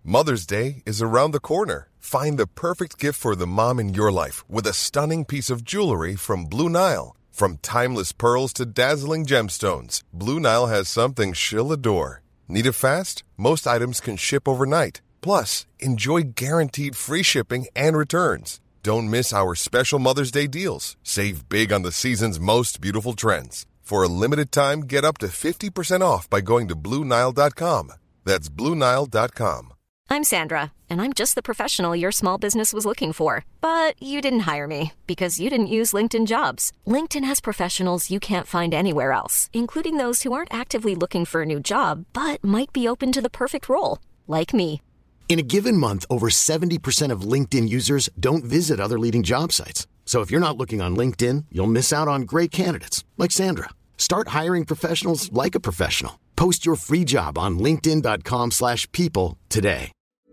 Mother's Day is around the corner. Find the perfect gift for the mom in your life with a stunning piece of jewelry from Blue Nile. From timeless pearls to dazzling gemstones, Blue Nile has something she'll adore. Need it fast? Most items can ship overnight. Plus, enjoy guaranteed free shipping and returns. Don't miss our special Mother's Day deals. Save big on the season's most beautiful trends. For a limited time, get up to 50% off by going to BlueNile.com. That's BlueNile.com. I'm Sandra, and I'm just the professional your small business was looking for. But you didn't hire me because you didn't use LinkedIn Jobs. LinkedIn has professionals you can't find anywhere else, including those who aren't actively looking for a new job, but might be open to the perfect role, like me. In a given month, over 70% of LinkedIn users don't visit other leading job sites. So if you're not looking on LinkedIn, you'll miss out on great candidates like Sandra. Start hiring professionals like a professional. Post your free job on linkedin.com/people today.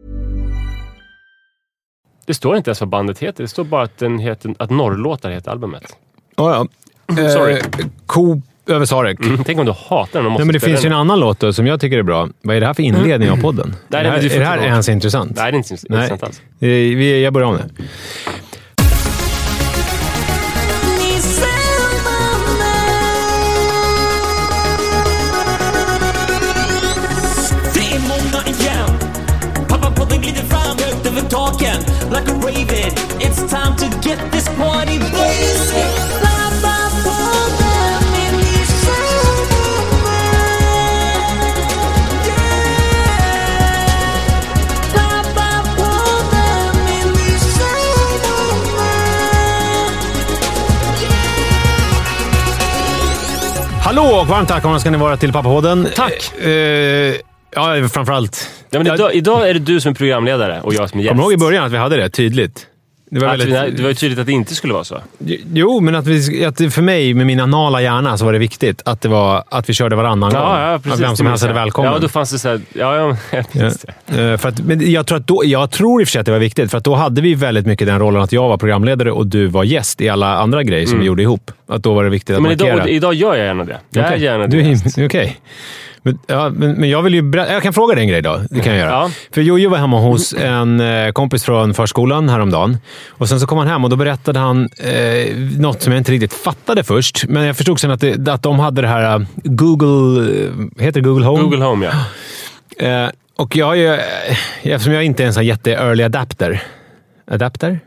Det står inte ens vad bandet heter. Det står bara att att Norrlåtar heter albumet. Ja. Sorry. Över Sarek. Tänk om du hatar den. Nej, men det finns ju en annan låt då, som jag tycker är bra. Vad är det här för inledning av podden? Är det här ens intressant? Nej, det är inte intressant alls. Jag börjar om det. Det är måndag igen. Pappa-podden glider fram högt över taken. Like a raven, it's time to get this party blazing. Hallå och varmt tack om ska ni vara till Pappa-podden. Tack! Ja, framförallt. Ja, men idag är det du som är programledare och jag som är gäst. Kommer du ihåg i början att vi hade det tydligt? Det var ju tydligt att det inte skulle vara så. Jo, men att för mig med min anala hjärna så var det viktigt att att vi körde varannan gång. Ja, precis. Att vem som helst hade välkommen. Ja, då fanns det så här... Ja, för att, men jag tror i och för sig att det var viktigt, för att då hade vi väldigt mycket den rollen att jag var programledare och du var gäst i alla andra grejer som vi gjorde ihop. Att då var det viktigt att markera. Idag gör jag gärna det. Jag är gärna det. Okej. Men jag vill ju jag kan fråga dig en grej då. Det kan jag göra. Ja. För Jojo var hemma hos en kompis från förskolan häromdagen. Och sen så kom han hem och då berättade han något som jag inte riktigt fattade först. Men jag förstod sen att de hade det här Google... Heter det Google Home? Google Home, ja. Och jag är ju... Eftersom jag inte är en sån jätte-early adapter. Adapter,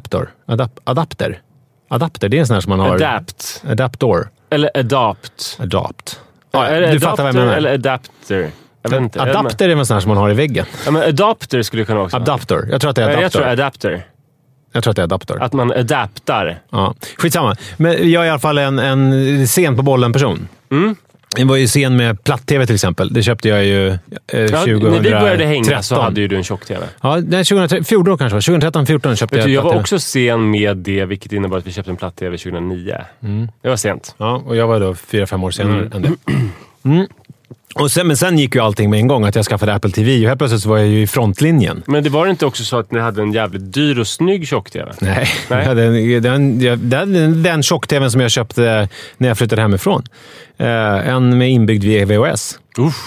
det är en sån här som man har... Adaptor. Eller adopt. Ja, du fattar vad jag menar. Eller adapter. Jag vet inte. Adapter är en sån här som man har i väggen. Ja, men adapter skulle kunna också. Adapter. Jag tror att det är adapter. Jag tror adapter. Jag tror att det är adapter. Att man adaptar. Ja, skitsamma. Men jag är i alla fall en sen på bollen person. Jag var ju sen med platt-tv till exempel. Det köpte jag ju 2013. När vi började hänga så hade ju du en tjock-tv. Ja, 2014 kanske var. 2013-14 köpte jag. Jag var också sen med det, vilket innebar att vi köpte en platt-tv 2009. Det var sent. Ja, och jag var då 4-5 år senare än det. Och sen gick ju allting med en gång att jag skaffade Apple TV och helt plötsligt så var jag ju i frontlinjen. Men det var inte också så att ni hade en jävligt dyr och snygg tjock-tv? Nej. Jag hade den tjock-tvn som jag köpte när jag flyttade hemifrån. En med inbyggd VHS.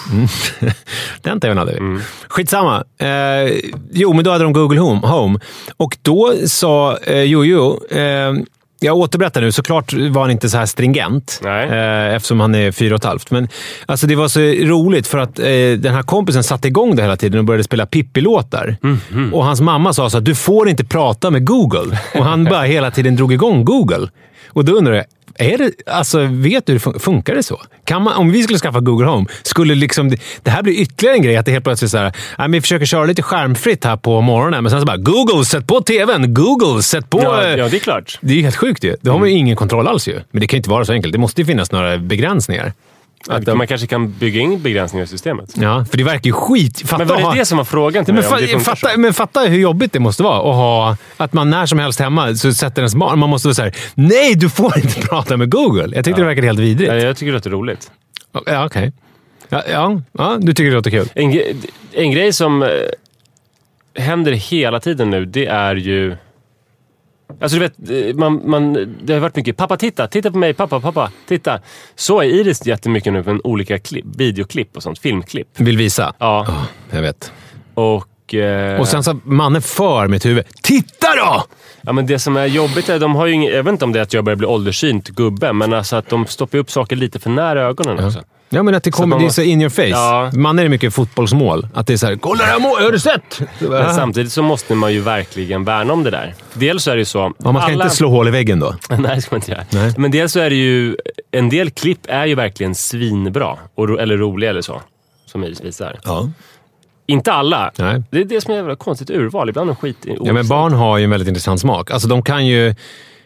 Den tvn hade vi. Skitsamma. Jo, men då hade de Google Home. Och då sa Jojo... Jag återberättar nu, såklart var han inte så här stringent. Eftersom han är 4,5. Men alltså, det var så roligt för att den här kompisen satte igång det hela tiden och började spela Pippi-låtar. Och hans mamma sa så att du får inte prata med Google. Och han bara hela tiden drog igång Google. Och då undrar jag, vet du, funkar det så? Kan man, om vi skulle skaffa Google Home, skulle liksom, det här blir ytterligare en grej att det helt plötsligt så här, vi försöker köra lite skärmfritt här på morgonen, men sen så bara, Google, sätt på tvn! Google, sätt på... Ja, det är klart. Det är helt sjukt ju. Det har man ju ingen kontroll alls ju. Men det kan ju inte vara så enkelt. Det måste ju finnas några begränsningar. Man kanske kan bygga in begränsningar i systemet. Ja, för det verkar ju skit. Men var det det som var frågan till mig? Men fatta hur jobbigt det måste vara att ha att man när som helst hemma så sätter ens barn. Man måste vara så här: nej, du får inte prata med Google. Jag tyckte det verkade helt vidrigt. Ja, jag tycker det låter roligt. Ja, okej. Ja, du tycker det låter kul. En grej som händer hela tiden nu, det är ju... Alltså du vet, det har varit mycket pappa titta på mig, pappa titta. Så är Iris jättemycket nu på olika videoklipp och sånt, filmklipp. Vill visa? Ja. Jag vet. Och Och sen så mannen för mitt huvud. Titta då! Ja, men det som är jobbigt är de har ju jag vet inte om det är att jag börjar bli ålderssynt gubbe, men alltså att de stoppar upp saker lite för nära ögonen också. Ja, men att det kommer, det är så in your face. Ja. Man är mycket fotbollsmål. Att det är så här, kolla det här mål, har du sett? Men samtidigt så måste man ju verkligen värna om det där. Dels så är det ju så... Ja, man ska inte slå hål i väggen då. Nej, det ska man inte göra. Nej. Men dels så är det ju... En del klipp är ju verkligen svinbra. Eller roliga eller så. Som Iris visar. Ja. Inte alla. Nej. Det är det som är ett konstigt urval. Ibland är skit... Ja, men barn har ju en väldigt intressant smak. Alltså de kan ju...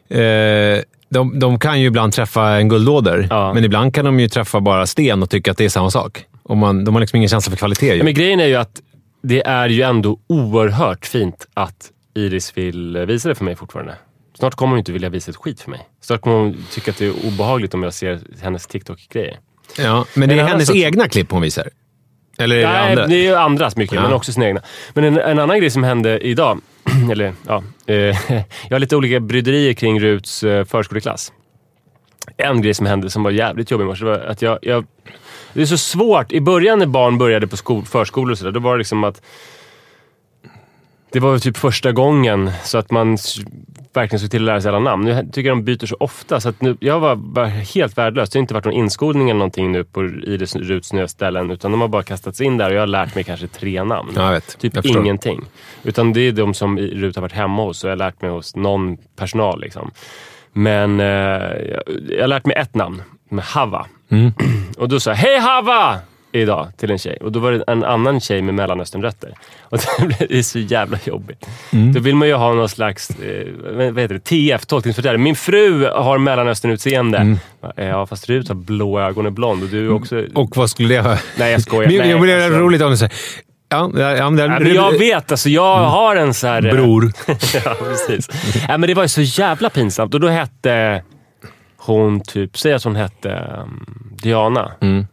De kan ju ibland träffa en guldåder, men ibland kan de ju träffa bara sten och tycka att det är samma sak. De har liksom ingen känsla för kvalitet. Ju. Men grejen är ju att det är ju ändå oerhört fint att Iris vill visa det för mig fortfarande. Snart kommer hon inte vilja visa ett skit för mig. Snart kommer hon tycka att det är obehagligt om jag ser hennes TikTok-grejer. Ja, men det är hennes egna klipp hon visar. Eller är det andra? Det är ju andras mycket, men också sina egna. Men en annan grej som hände idag, eller ja, jag har lite olika bryderier kring Ruts förskoleklass. En grej som hände som var jävligt jobbig i morse, var att jag det är så svårt. I början när barn började på förskolor och sådär, då var det liksom att det var typ första gången så att man verkligen såg till att lära sig alla namn. Nu tycker jag de byter så ofta så att nu, jag var bara helt värdelös. Det har inte varit någon inskolning eller någonting nu på Iris Ruts nya ställen, utan de har bara kastats in där och jag har lärt mig kanske 3 namn. Jag vet. Typ ingenting. Utan det är de som Rut har varit hemma hos och jag har lärt mig hos någon personal liksom. Men jag har lärt mig ett namn med Hava. Och då sa jag, hej Hava! Idag till en tjej. Och då var det en annan tjej med Mellanösternrötter. Och det blev så jävla jobbigt. Då vill man ju ha någon slags vad heter det? TF, tolkningsförtärare. Min fru har Mellanösternutseende. Ja, fast Rut har blå ögon och blond. Och du också... Och vad skulle det ha? Nej, jag skojar. Men det är roligt om du säger... men jag vet, alltså jag har en så här... Bror. Ja, precis. Men det var ju så jävla pinsamt. Och då hette hon typ... Säg att hon hette Diana.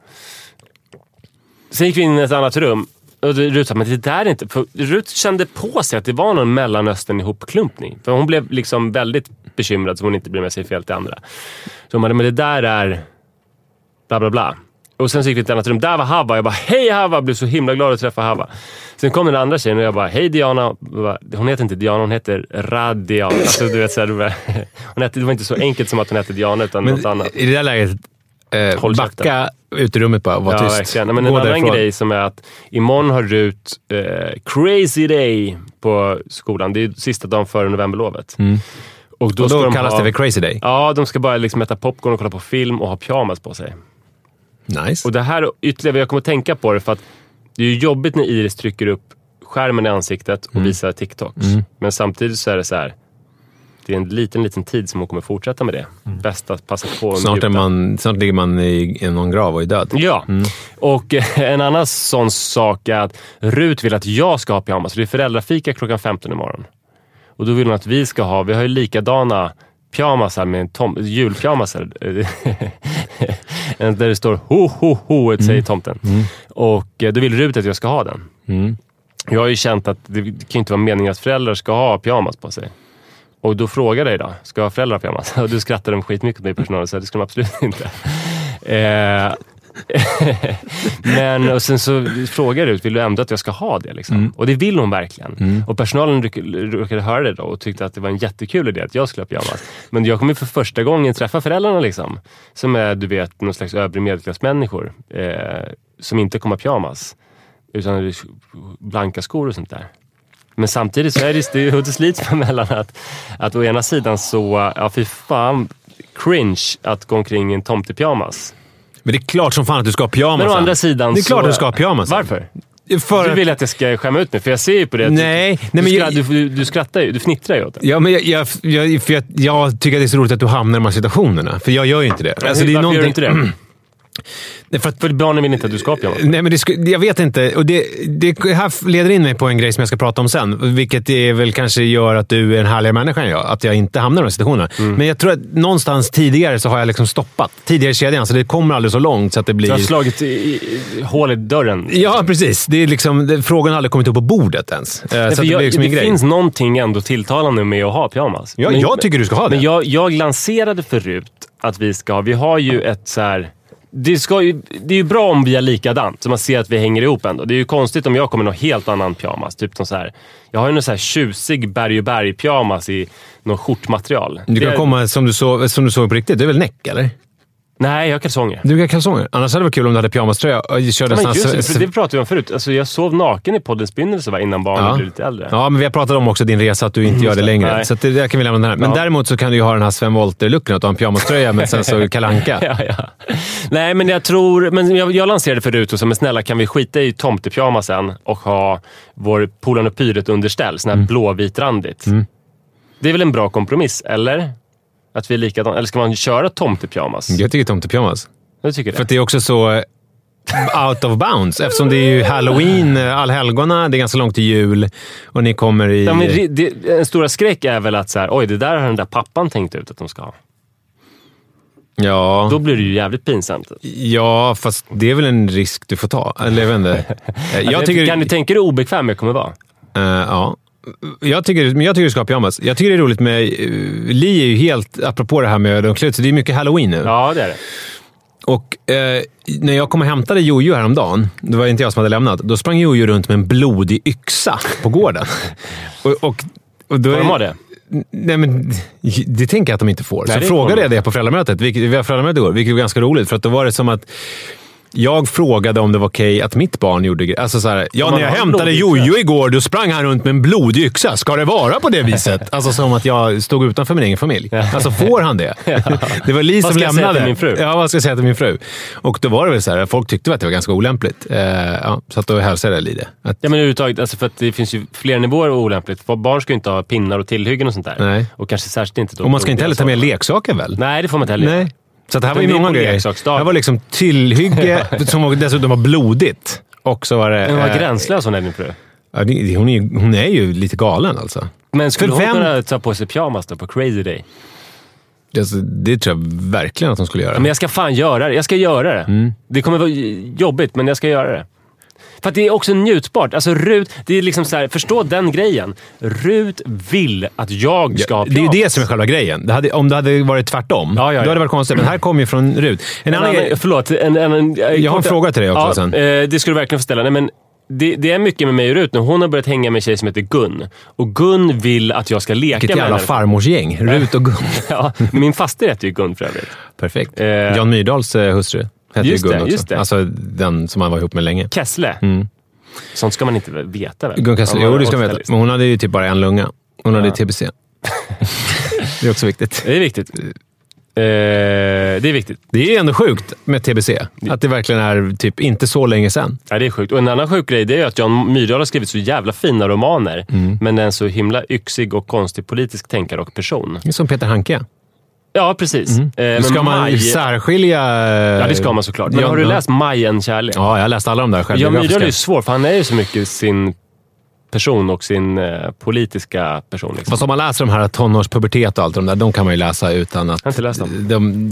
Sen gick vi in i ett annat rum och Rut sa, men det där är inte... För Rut kände på sig att det var någon Mellanöstern ihopklumpning. För hon blev liksom väldigt bekymrad så hon inte blev med sig fel till andra. Så hon bara, men det där är... Bla bla bla. Och sen så gick vi till ett annat rum. Där var Hava. Jag bara, hej Hava! Blev så himla glad att träffa Hava. Sen kom den andra tjejen och jag bara, hej Diana. Hon heter inte Diana, hon heter Radiana. Alltså du vet så här, det var inte så enkelt som att hon hette Diana utan något annat. I det där läget... backa ut i rummet bara och vara tyst. Verkligen. Men en annan grej som är att imorgon har Rut crazy day på skolan. Det är sista dagen före novemberlovet. Och då kallas det för crazy day? Ja, de ska bara liksom äta popcorn och kolla på film och ha pyjamas på sig. Nice. Och det här ytterligare, jag kommer att tänka på det för att det är ju jobbigt när Iris trycker upp skärmen i ansiktet och visar TikToks. Men samtidigt så är det så här. Det är en liten tid som hon kommer fortsätta med det. Bäst att passa på. Snart ligger man i någon grav och är död. Ja, och en annan sån sak är att Rut vill att jag ska ha pyjamas. Det är föräldrafika klockan 15 imorgon. Och då vill hon att vi har ju likadana pyjamasar med julpyjamasar. Där det står ho ho ho, säger tomten. Och då vill Rut att jag ska ha den. Jag har ju känt att det kan inte vara meningen att föräldrar ska ha pyjamas på sig. Och då frågar jag dig då, ska jag ha föräldrar pyjamas? Och du skrattar dem skitmycket med personalen så det ska de absolut inte. Men och sen så frågar du, vill du ändå att jag ska ha det liksom? Och det vill hon verkligen. Och personalen råkade höra det då och tyckte att det var en jättekul idé att jag skulle ha pyjamas. Men jag kommer för första gången träffa föräldrarna liksom. Som är, du vet, någon slags övrig medelklassmänniskor som inte kommer ha pyjamas. Utan blanka skor och sånt där. Men samtidigt så är det slits mellan att å ena sidan så, ja fy fan, cringe att gå omkring i en tomtepyjamas. Men det är klart som fan att du ska ha pyjamas. Men å andra sidan det är klart att du ska ha pyjamas. Varför? Du vill att jag ska skämma ut mig, för jag ser ju på det. Nej, du skrattar ju, du fnittrar ju åt det. Ja, men jag tycker att det är så roligt att du hamnar i de här situationerna. För jag gör ju inte det. Alltså, varför gör du inte det? För barnen vill inte att du ska pyjamas. Nej, men jag vet inte. Och det här leder in mig på en grej som jag ska prata om sen. Vilket det väl kanske gör att du är en härligare människa än jag. Att jag inte hamnar i de här situationerna. Men jag tror att någonstans tidigare så har jag liksom stoppat. Tidigare i kedjan, så det kommer aldrig så långt så att det blir... Du har slagit hål i dörren. Ja, precis. Det är liksom, frågan har aldrig kommit upp på bordet ens. Så det liksom det finns någonting ändå tilltalande med att ha pyjamas. Ja, jag tycker du ska ha det. Men jag lanserade förut att vi har ju ett så här... det är ju bra om vi är likadant, så man ser att vi hänger ihop ändå. Det är ju konstigt om jag kommer någon helt annan pyjamas. Typ som så här, jag har ju någon så här tjusig berg pyjamas i någon skjortmaterial. Du kan komma som du såg på riktigt. Det är väl näck, eller? Nej, jag har kalsonger. Du har kalsonger? Annars hade det varit kul om du hade pyjamaströja och körde det pratade vi om förut. Alltså, jag sov naken i poddens begynnelse innan barnen blev lite äldre. Ja, men vi har pratat om också din resa att du inte gör det längre. Nej. Så att det kan vi lämna den här. Men däremot så kan du ju ha den här Sven Wollter-looken att du har en pyjamaströja men sen så Kalle Anka. Nej, men jag lanserade förut och sa, men snälla, kan vi skita i tomtepyjamasen och ha vår Polarn och Pyret underställ, sån här blåvitrandigt. Det är väl en bra kompromiss, eller? Att vi är likadant. Eller ska man köra tomtepyjamas? Jag tycker tomtepyjamas. Jag tycker det. För att det är också så out of bounds. Eftersom det är ju Halloween, allhelgona, det är ganska långt till jul. Och ni kommer i... Ja, men en stora skräck är väl att så här, oj, det där har den där pappan tänkt ut att de ska ha. Ja. Då blir det ju jävligt pinsamt. Ja, fast det är väl en risk du får ta. Eller jag vet inte. Kan du tänka dig hur obekväm jag kommer vara? Ja. Jag tycker du ska ha pyjamas. Jag tycker det är roligt med... Li är ju helt... Apropå det här med de kläder, så det är mycket Halloween nu. Ja, det är det. Och när jag kom och hämtade Jojo häromdagen, det var inte jag som hade lämnat, då sprang Jojo runt med en blodig yxa på gården. och då får de ha det? Nej, men det tänker jag att de inte får. Nej, så frågade jag det på föräldramötet. Vi har föräldramöte igår, vilket var ganska roligt. För att då var det som att jag frågade om det var okej att mitt barn gjorde grejer. Alltså så här, när jag hämtade Jojo igår, då sprang han runt med en blodig yxa. Ska det vara på det viset? Alltså som att jag stod utanför min egen familj. Alltså får han det? Det var Li som lämnade. Vad ska jag säga till min fru? Ja, vad ska jag säga till min fru? Och då var det väl så här, folk tyckte att det var ganska olämpligt. Så att då hälsade jag Li det. Ja, men överhuvudtaget, alltså för att det finns ju fler nivåer olämpligt. Barn ska ju inte ha pinnar och tillhyggen och sånt där. Nej. Och kanske särskilt inte då. Och man ska inte heller ta med leksaker väl? Nej, det får man inte heller. Nej. Så det här var ju många grejer. Det här var liksom tillhygge som dessutom var blodigt. Och så var det... Den var gränslös hon är min fru. Ja, hon är ju lite galen alltså. Men skulle hon kunna ta på sig pyjamas då på Crazy Day? Det tror jag verkligen att hon skulle göra. Men jag ska fan göra det. Jag ska göra det. Det kommer vara jobbigt, men jag ska göra det. För att det är också njutbart. Alltså Rut, det är liksom så här, förstå den grejen. Rut vill att jag ska ha pyjamas. Det är ju det som är själva grejen. Om det hade varit tvärtom, då hade det varit konstigt. Men här kommer ju från Rut. Förlåt. Jag har en fråga till dig också sen. Det skulle du verkligen få ställa. Nej, men det är mycket med mig och Rut nu. Hon har börjat hänga med en tjej som heter Gun. Och Gun vill att jag ska leka med henne. Vilket jävla farmorsgäng. Rut och Gun. Ja, min faster heter ju Gun för övrigt. Perfekt. Jan Myrdals hustru. Just det. Alltså den som han var ihop med länge. Kessle. Sånt ska man inte veta väl? Gun Kessle, jo det ska man veta. Men hon hade ju typ bara en lunga. Hon hade TBC. Det är också viktigt. Det är viktigt. Det är viktigt. Det är ändå sjukt med TBC. Att det verkligen är typ inte så länge sedan. Ja, det är sjukt. Och en annan sjuk grej, det är att Jan Myrdal har skrivit så jävla fina romaner. Men en så himla yxig och konstig politisk tänkare och person. Det är som Peter Hanke. Ja, precis. Ska man särskilja... Ja, det ska man såklart. Men har du läst Maj en kärlek? Ja, jag har läst alla de där själv. Jan Myrdal är ju svår, för han är ju så mycket sin person och sin politiska person. Liksom. Fast om man läser de här tonårspubertet och allt de där, de kan man ju läsa utan att... Jag har inte läst dem.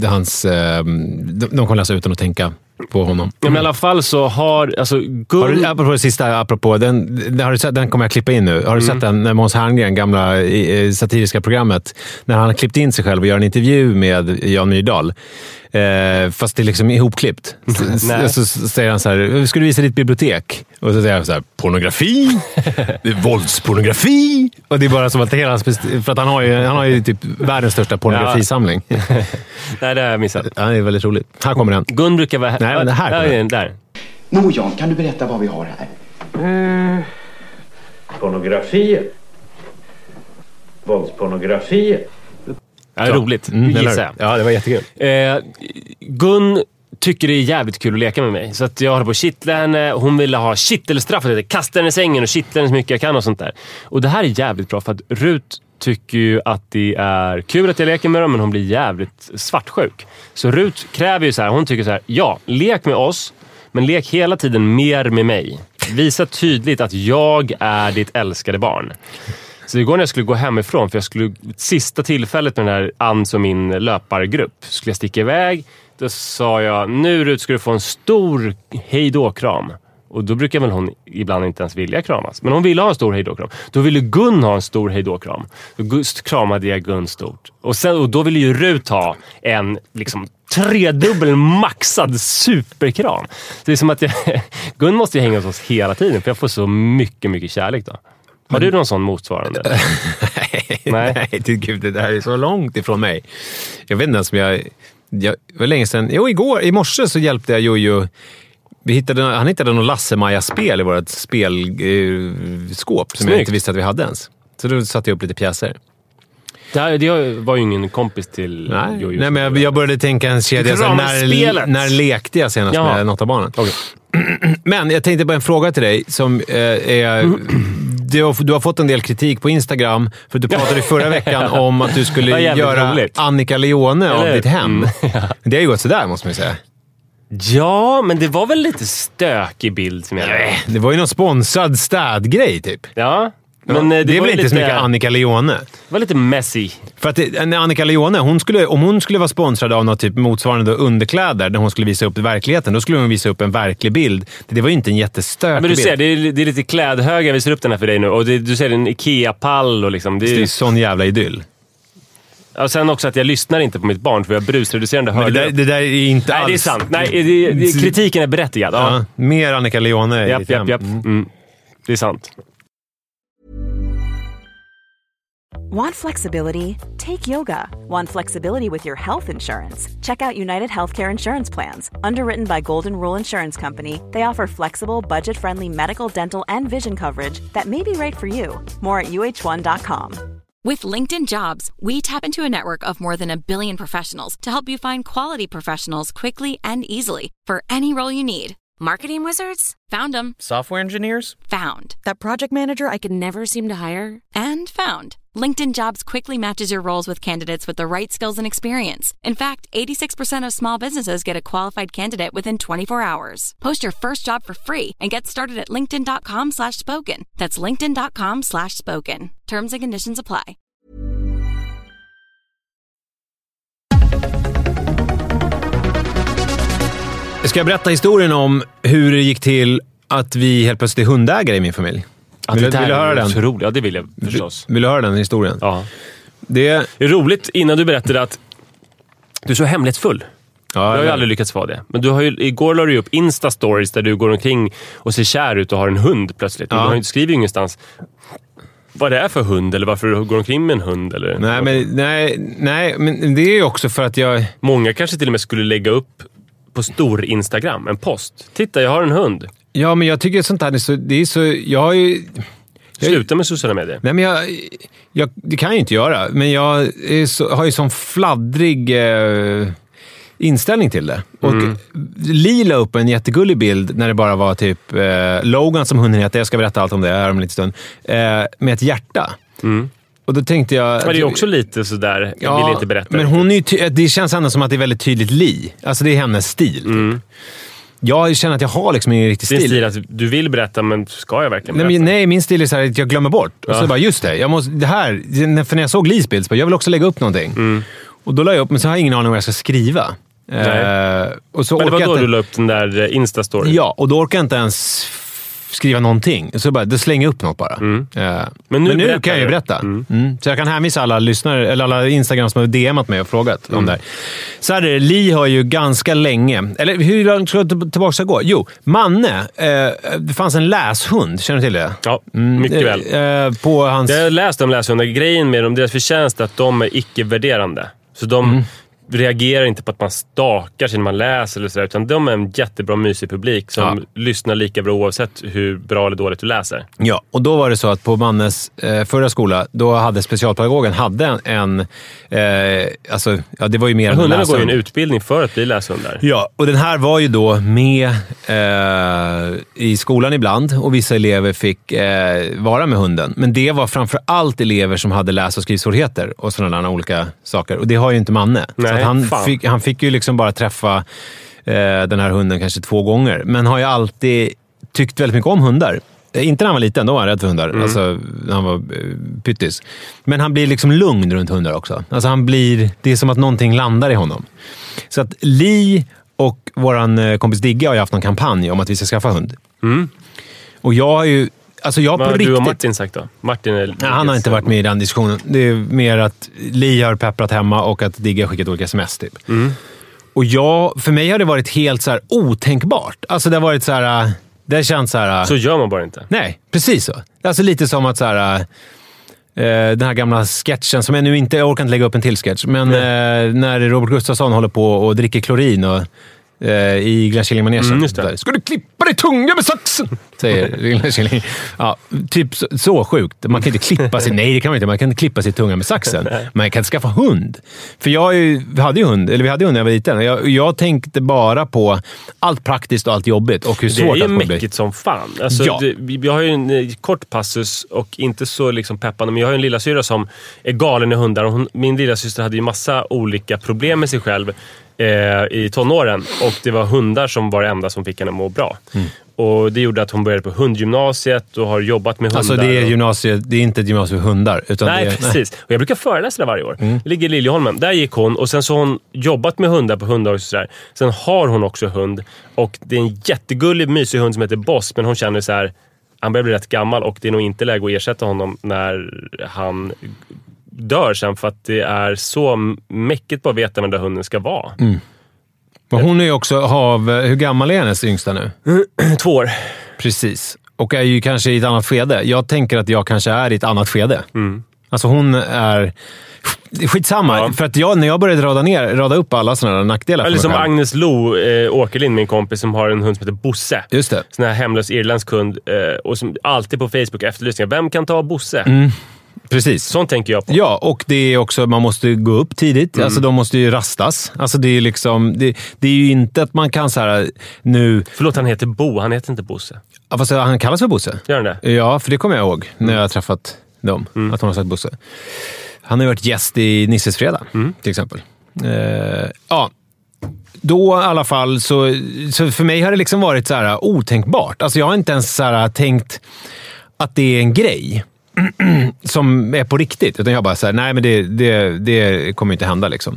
De kan läsa utan att tänka på honom. Ja, men i alla fall så har... Alltså, apropå det sista, den kommer jag klippa in nu. Har du sett den när Måns Herngren, gamla satiriska programmet, när han har klippt in sig själv och gör en intervju med Jan Myrdal? Fast det är liksom ihopklippt. Så säger han så här: ska du visa ditt bibliotek? Och så säger han så här: pornografi, våldspornografi. Och det är bara som att hela, för att han har ju typ världens största pornografisamling. Nej, det har jag missat. Ja, det är väldigt roligt. Här kommer den. Gun brukar vara... Nej, men det här kommer den. Där. Jan, kan du berätta vad vi har här? Pornografi. Våldspornografi. Ja, roligt. Gissar jag. Ja, det var jättekul. Gun tycker det är jävligt kul att leka med mig. Så att jag håller på att kittla henne. Hon ville ha kittelstraffet. Kasta henne i sängen och kittla henne så mycket jag kan och sånt där. Och det här är jävligt bra för att Rut tycker ju att det är kul att jag leker med dem, men hon blir jävligt svartsjuk. Så Rut kräver ju så här, hon tycker så här: ja, lek med oss, men lek hela tiden mer med mig. Visa tydligt att jag är ditt älskade barn. Så igår när jag skulle gå hemifrån, för jag skulle sista tillfället med den här Ans och min löpargrupp, skulle jag sticka iväg. Då sa jag: nu Rut, ska du få en stor hejdå-kram. Och då brukar väl hon ibland inte ens vilja kramas. Men hon ville ha en stor hejdå-kram. Då ville Gun ha en stor hejdå-kram. Då kramade jag Gun stort. Och då ville ju Rut ha en liksom tredubbel maxad superkram. Det är som att Gun måste ju hänga hos oss hela tiden, för jag får så mycket kärlek då. Har du någon sån motsvarande? Nej, gud, det där är så långt ifrån mig. Jag vet inte ens om jag var länge sedan. Jo, i morse så hjälpte jag Jojo. Han hittade någon Lasse-Maja-spel i vårt spelskåp som jag inte visste att vi hade ens. Så då satte jag upp lite pjäser. Det var ju ingen kompis till Jojo. Nej, men jag började tänka en kedja. När lekte jag senast med något av barnen? Okay. Men jag tänkte på en fråga till dig som är... Du har fått en del kritik på Instagram för att du pratade förra veckan om att du skulle göra roligt. Annika Leone av ditt hem. Det har ju gått sådär, måste man ju säga. Ja, men det var väl lite stökig bild som jag... Det var ju någon sponsrad städgrej typ. Ja. Men det är väl inte så mycket Annika Leone. Det var lite messy. För att Annika Leone, om hon skulle vara sponsrad av något typ motsvarande underkläder när hon skulle visa upp verkligheten, då skulle hon visa upp en verklig bild. Det var ju inte en jättestökig men du bild. ser, det är lite klädhög. Jag visar upp den här för dig nu. Och du ser en Ikea-pall och liksom... Det är sån jävla idyll. Och sen också att jag lyssnar inte på mitt barn för jag brusreducerande hörde. Det där är inte alls... Nej, det är sant. Nej, kritiken är berättigad. Ja. Mer Annika Leone. Japp. Det är sant. Want flexibility? Take yoga. Want flexibility with your health insurance? Check out United Healthcare Insurance Plans. Underwritten by Golden Rule Insurance Company, they offer flexible, budget-friendly medical, dental, and vision coverage that may be right for you. More at uh1.com. With LinkedIn Jobs, we tap into a network of more than 1 billion professionals to help you find quality professionals quickly and easily for any role you need. Marketing wizards? Found them. Software engineers? Found. That project manager I could never seem to hire? And found. LinkedIn Jobs quickly matches your roles with candidates with the right skills and experience. In fact, 86% of small businesses get a qualified candidate within 24 hours. Post your first job for free and get started at linkedin.com/spoken. That's linkedin.com/spoken. Terms and conditions apply. Ska jag berätta historien om hur det gick till att vi helt plötsligt är hundägare i min familj? Vill du höra den? Roligt. Ja, det vill jag förstås. Vill du höra den historien? Ja. Det är roligt innan du berättade att du är så hemlighetsfull. Ja, jag har ju aldrig lyckats vara det. Men du har ju, igår la du upp Insta-stories där du går omkring och ser kär ut och har en hund plötsligt. Ja. Du har ju inte skrivit ingenstans vad det är för hund eller varför du går omkring med en hund. Eller nej, men det är ju också för att jag... Många kanske till och med skulle lägga upp på stor Instagram en post. Titta, jag har en hund. Ja, men jag tycker sånt här är så jag har ju... Sluta med sociala medier. Nej, men det kan jag inte göra. Men jag har ju sån fladdrig inställning till det. Och Lila upp en jättegullig bild när det bara var typ Logan som hunden heter. Jag ska berätta allt om det här om en liten stund. Med ett hjärta. Och då tänkte jag... Men det är också lite sådär, jag vill inte berätta. Men hon är det känns ändå som att det är väldigt tydligt Li. Alltså det är hennes stil. Typ. Jag känner att jag har liksom ingen riktig stil. Din stil att du vill berätta, men ska jag verkligen berätta? Nej, min stil är så här att jag glömmer bort. Och så bara, just det, för när jag såg Lis bild, jag vill också lägga upp någonting. Och då la jag upp, men så har jag ingen aning vad jag ska skriva. Och så men det var då du la upp den där Insta-story? Ja, och då orkar jag inte ens skriva någonting. Så då slänger jag upp något bara. Men nu kan jag ju berätta. Så jag kan hänvisa alla lyssnare, eller alla Instagram som har DMat mig och frågat om det här. Så här är det, Li har ju ganska länge, eller hur långt ska jag tillbaka ska gå? Jo, Manne, det fanns en läshund, känner du till det? Ja, mycket väl. På hans... Jag har läst om läshundar. Grejen med dem, deras förtjänst är att de är icke-värderande. Så de reagerar inte på att man stakar sig när man läser eller sådär, utan de är en jättebra mysig publik som lyssnar lika bra oavsett hur bra eller dåligt du läser. Ja, och då var det så att på Mannes förra skola, då hade specialpedagogen det var ju mer... Hundarna går ju en utbildning för att bli läshundar. Ja, och den här var ju då med i skolan ibland, och vissa elever fick vara med hunden. Men det var framför allt elever som hade läs- och skrivsvårigheter och sådana olika saker. Och det har ju inte Manne. Nej, så att han fick ju liksom bara träffa den här hunden kanske 2 gånger. Men har ju alltid tyckt väldigt mycket om hundar. Inte när han var liten, då var han rädd för hundar. Alltså när han var pyttis. Men han blir liksom lugn runt hundar också. Alltså det är som att någonting landar i honom. Så att Li och våran kompis Digge har ju haft någon kampanj om att vi ska skaffa hund. Och jag har ju... Alltså jag vad har du och Martin sagt då? Han har inte varit med i den diskussionen. Det är mer att Li har pepprat hemma och att Digge har skickat olika sms typ. Och för mig har det varit helt så här otänkbart. Alltså det har varit så här... Det känns så här... Så gör man bara inte. Nej, precis så. Alltså lite som att så här... den här gamla sketchen som jag nu inte orkar lägga upp en till sketch. Men när Robert Gustafsson håller på och dricker klorin och i Glenn Killing-manegen. Ska du klippa dig tunga med saxen? Säger Glenn Killing. Ja, typ så sjukt. Man kan inte klippa sig. Nej, det kan man inte. Man kan inte klippa sig tunga med saxen. Man kan inte skaffa hund. För vi hade hund när jag var liten. Jag tänkte bara på allt praktiskt och allt jobbigt. Och hur svårt det är ju mäckigt bli. Som fan. Alltså, jag har ju en kort passus och inte så liksom peppande. Men jag har ju en lillasyra som är galen i hundar. Och min lillasyster hade ju massa olika problem med sig själv i tonåren. Och det var hundar som var det enda som fick henne att må bra. Och det gjorde att hon började på hundgymnasiet och har jobbat med hundar. Alltså det är gymnasiet, det är inte ett gymnasium för hundar. Utan nej, precis. Och jag brukar föreläsa det varje år. Det ligger i Liljeholmen. Där gick hon och sen så har hon jobbat med hundar på hundar och sådär. Sen har hon också hund. Och det är en jättegullig, mysig hund som heter Boss. Men hon känner så här, han börjar bli rätt gammal och det är nog inte läge att ersätta honom när han dör sen. För att det är så mäckigt på att veta vem den där hunden ska vara. Men hon är ju också hur gammal är hennes yngsta nu? 2 år. Precis. Och är ju kanske i ett annat skede. Jag tänker att jag kanske är i ett annat skede. Alltså hon är... Skitsamma. Ja. För att när jag började rada upp alla sådana där nackdelar. Eller som Agnes Lo Åkerlind, min kompis, som har en hund som heter Bosse. Just det. Sån här hemlös irländsk hund. Och som alltid på Facebook efterlysningar. Vem kan ta Bosse? Precis. Sånt tänker jag på. Ja, och det är också, man måste gå upp tidigt. Alltså de måste ju rastas. Alltså det är liksom, det är ju inte att man kan så här nu... Förlåt, han heter Bo, han heter inte Bosse. Ja, fast han kallas för Bosse. Gör han det? Ja, för det kommer jag ihåg när jag har träffat dem. Att hon har sagt Bosse. Han har ju varit gäst i Nisses fredag, till exempel. Ja, då i alla fall så för mig har det liksom varit så här otänkbart. Alltså jag har inte ens så här tänkt att det är en grej som är på riktigt, utan jag bara säger nej, men det kommer inte hända liksom.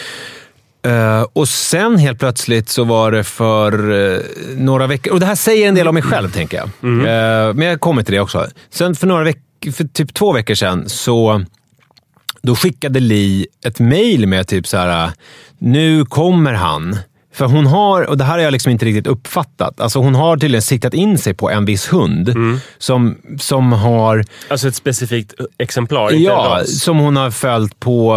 Och sen helt plötsligt så var det för några veckor, och det här säger en del om mig själv tänker jag. Men jag kommer till det också. Sen för typ 2 veckor sedan så då skickade Li ett mejl med typ så här: nu kommer han. För hon har, och det här har jag liksom inte riktigt uppfattat, alltså hon har tydligen siktat in sig på en viss hund som har... Alltså ett specifikt exemplar? Ja, som hon har följt på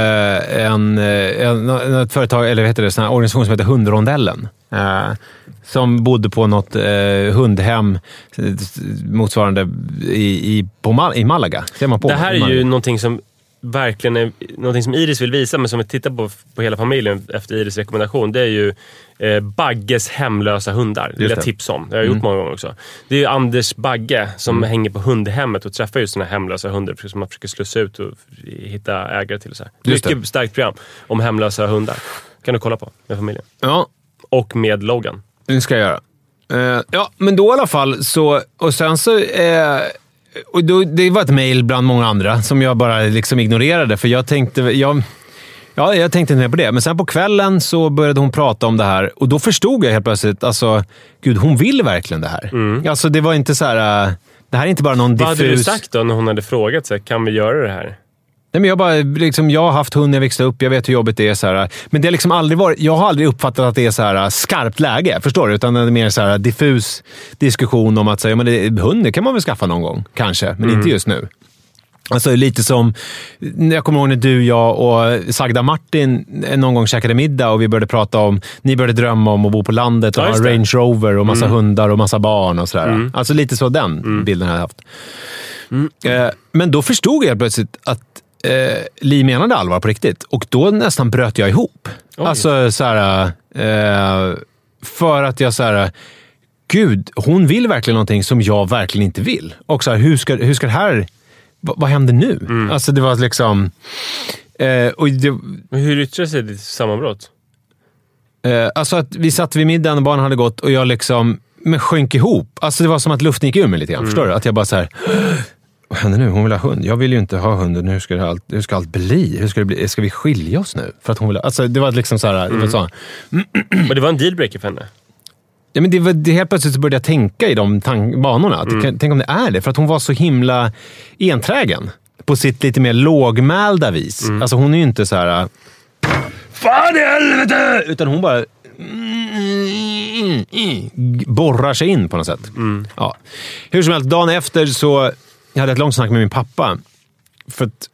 ett företag, eller vad heter det, sån här organisation som heter Hundrondellen. Som bodde på något hundhem motsvarande i Malaga. Ser man på det här är ju någonting som verkligen är någonting som Iris vill visa, men som vi tittar på hela familjen efter Iris rekommendation. Det är ju Bagges hemlösa hundar. Det vill jag tipsa om. Det har jag gjort många gånger också. Det är ju Anders Bagge som hänger på hundhemmet och träffar just såna hemlösa hundar som man försöker slussa ut och hitta ägare till. Så här. Mycket starkt program om hemlösa hundar. Kan du kolla på med familjen. Ja. Och med Logan. Det ska jag göra. Ja, men då i alla fall så... Och sen så... Och då, det var ett mejl bland många andra som jag bara liksom ignorerade, för jag tänkte inte mer på det. Men sen på kvällen så började hon prata om det här och då förstod jag helt plötsligt, alltså gud, hon vill verkligen det här. Alltså det var inte så här, det här är inte bara någon diffus... Vad hade du sagt då när hon hade frågat sig, kan vi göra det här? Nej, men jag har haft hund när jag växte upp, jag vet hur jobbigt det är så här. Men det har liksom aldrig varit, jag har aldrig uppfattat att det är så här skarpt läge, förstår du? Utan det är mer så här diffus diskussion om att säga, men hund det kan man väl skaffa någon gång, kanske, men inte just nu. Alltså lite som, jag kommer ihåg när du, jag och Sagda Martin någon gång käkade middag och vi började prata om, ni började drömma om att bo på landet och ha en Range Rover och massa hundar och massa barn och sådär. Alltså lite så den bilden har jag haft. Men då förstod jag plötsligt att Li menade allvar på riktigt. Och då nästan bröt jag ihop. Oj. Alltså såhär... för att jag såhär... Gud, hon vill verkligen någonting som jag verkligen inte vill. Och såhär, hur ska det här... Vad händer nu? Alltså det var liksom... Men hur yttrar sig ditt sammanbrott? Alltså att vi satt vid middagen och barnen hade gått och jag liksom... Men sjönk ihop. Alltså det var som att luften gick ur mig lite grann. Förstår du? Att jag bara såhär... Vad händer nu? Hon vill ha hund. Jag vill ju inte ha hunden. Hur ska allt bli? Hur ska det bli? Ska vi skilja oss nu? För att hon vill ha... Alltså det var liksom så här... Men det var en dealbreaker för henne? Ja, men det helt plötsligt så började jag tänka i de banorna. Tänk om det är det. För att hon var så himla enträgen. På sitt lite mer lågmälda vis. Alltså hon är ju inte så här... fan i helvete! Utan hon bara borrar sig in på något sätt. Ja. Hur som helst, dagen efter så jag hade ett långt snack med min pappa. För att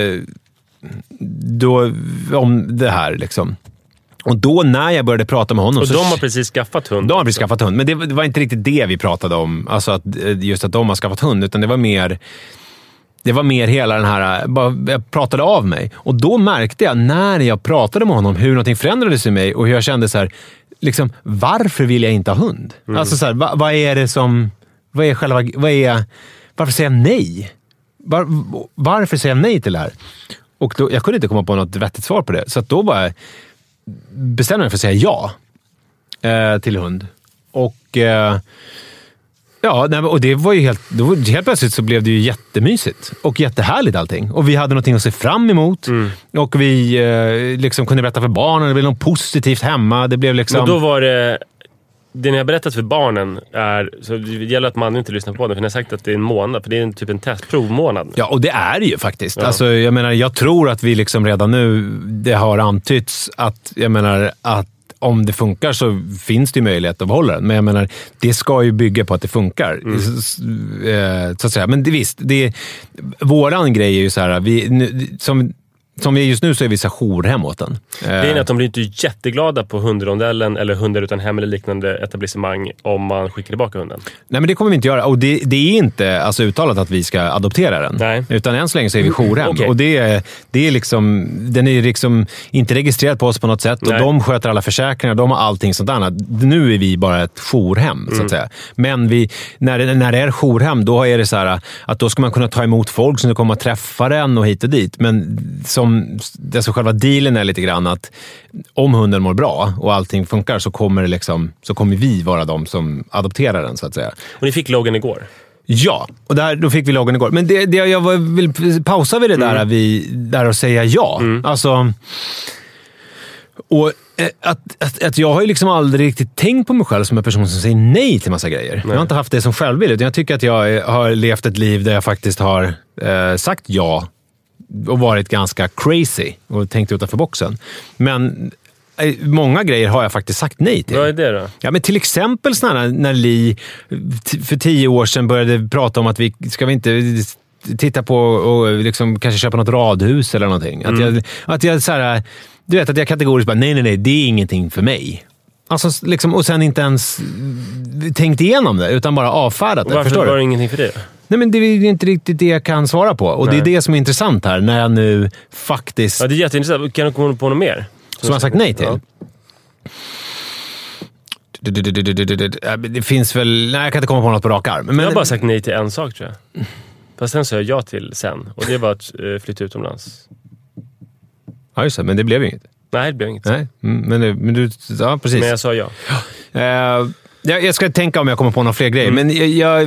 då om det här liksom. Och då när jag började prata med honom... Och de har precis skaffat hund. De har precis skaffat hund. Men det var inte riktigt det vi pratade om. Alltså att, just att de har skaffat hund. Utan det var mer hela den här... Jag pratade av mig. Och då märkte jag när jag pratade med honom hur någonting förändrades i mig. Och hur jag kände så här... Liksom, varför vill jag inte ha hund? Alltså så här, vad är det som... Varför säger jag nej? Varför säger jag nej till det här? Och då, jag kunde inte komma på något vettigt svar på det. Så att då bara bestämde jag för att säga ja till hund. Och och det var ju helt plötsligt så blev det ju jättemysigt och jättehärligt allting. Och vi hade någonting att se fram emot. Och vi liksom kunde berätta för barnen. Det blev något positivt hemma. Det blev liksom... Och då var det ni har berättat för barnen är, så det gäller att man inte lyssnar på det, för ni har sagt att det är en månad, för det är typ en provmånad. Ja, och det är det ju faktiskt. Ja. Alltså, jag menar, jag tror att vi liksom redan nu, det har antytts att, jag menar, att om det funkar så finns det ju möjlighet att behålla den. Men jag menar, det ska ju bygga på att det funkar. Så att säga. Men det, visst, våran grej är ju så här, som vi just nu så är vi så jourhem åt den. Det är att de blir inte jätteglada på hundrondellen eller hundar utan hem eller liknande etablissemang om man skickar tillbaka hunden. Nej, men det kommer vi inte göra. Och det är inte alltså uttalat att vi ska adoptera den. Nej. Utan än så länge så är vi jourhem. Okay. Och det är liksom, den är liksom inte registrerad på oss på något sätt. Nej. Och de sköter alla försäkringar, de har allting sånt annat. Nu är vi bara ett jourhem, så att säga. Men när det är jourhem, då är det så här att då ska man kunna ta emot folk som kommer att träffa den och hit och dit. Men alltså själva dealen är lite grann att om hunden mår bra och allting funkar så kommer vi vara de som adopterar den, så att säga. Och ni fick Logan igår? Ja, och då fick vi Logan igår. Men jag vill pausa vid det där och säga ja. Alltså, och att jag har ju liksom aldrig riktigt tänkt på mig själv som en person som säger nej till massa grejer. Nej. Jag har inte haft det som självbild, utan jag tycker att jag har levt ett liv där jag faktiskt har sagt ja och varit ganska crazy och tänkt utanför boxen. Men många grejer har jag faktiskt sagt nej till. Vad är det då? Ja, men till exempel när Li för 10 år sedan började prata om att vi inte titta på och liksom kanske köpa något radhus eller någonting. Att jag så här, du vet att jag kategoriskt bara nej, det är ingenting för mig. Alltså liksom, och sen inte ens tänkt igenom det utan bara avfärdat det. Varför var det ingenting för det? Nej, men det är inte riktigt det jag kan svara på. Och det är det som är intressant här, när jag nu faktiskt... Ja, det är jätteintressant. Kan du komma på något mer? Som jag har sagt nej till? Ja. Det finns väl... Nej, jag kan inte komma på något på rak arm. Men... Jag har bara sagt nej till en sak, tror jag. Fast sen sa jag ja till sen. Och det var att flytta utomlands. Ja, just det. Men det blev inget. Nej, det blev inget. Nej, men du... Ja, precis. Men jag sa ja. Jag ska tänka om jag kommer på några fler grejer. Men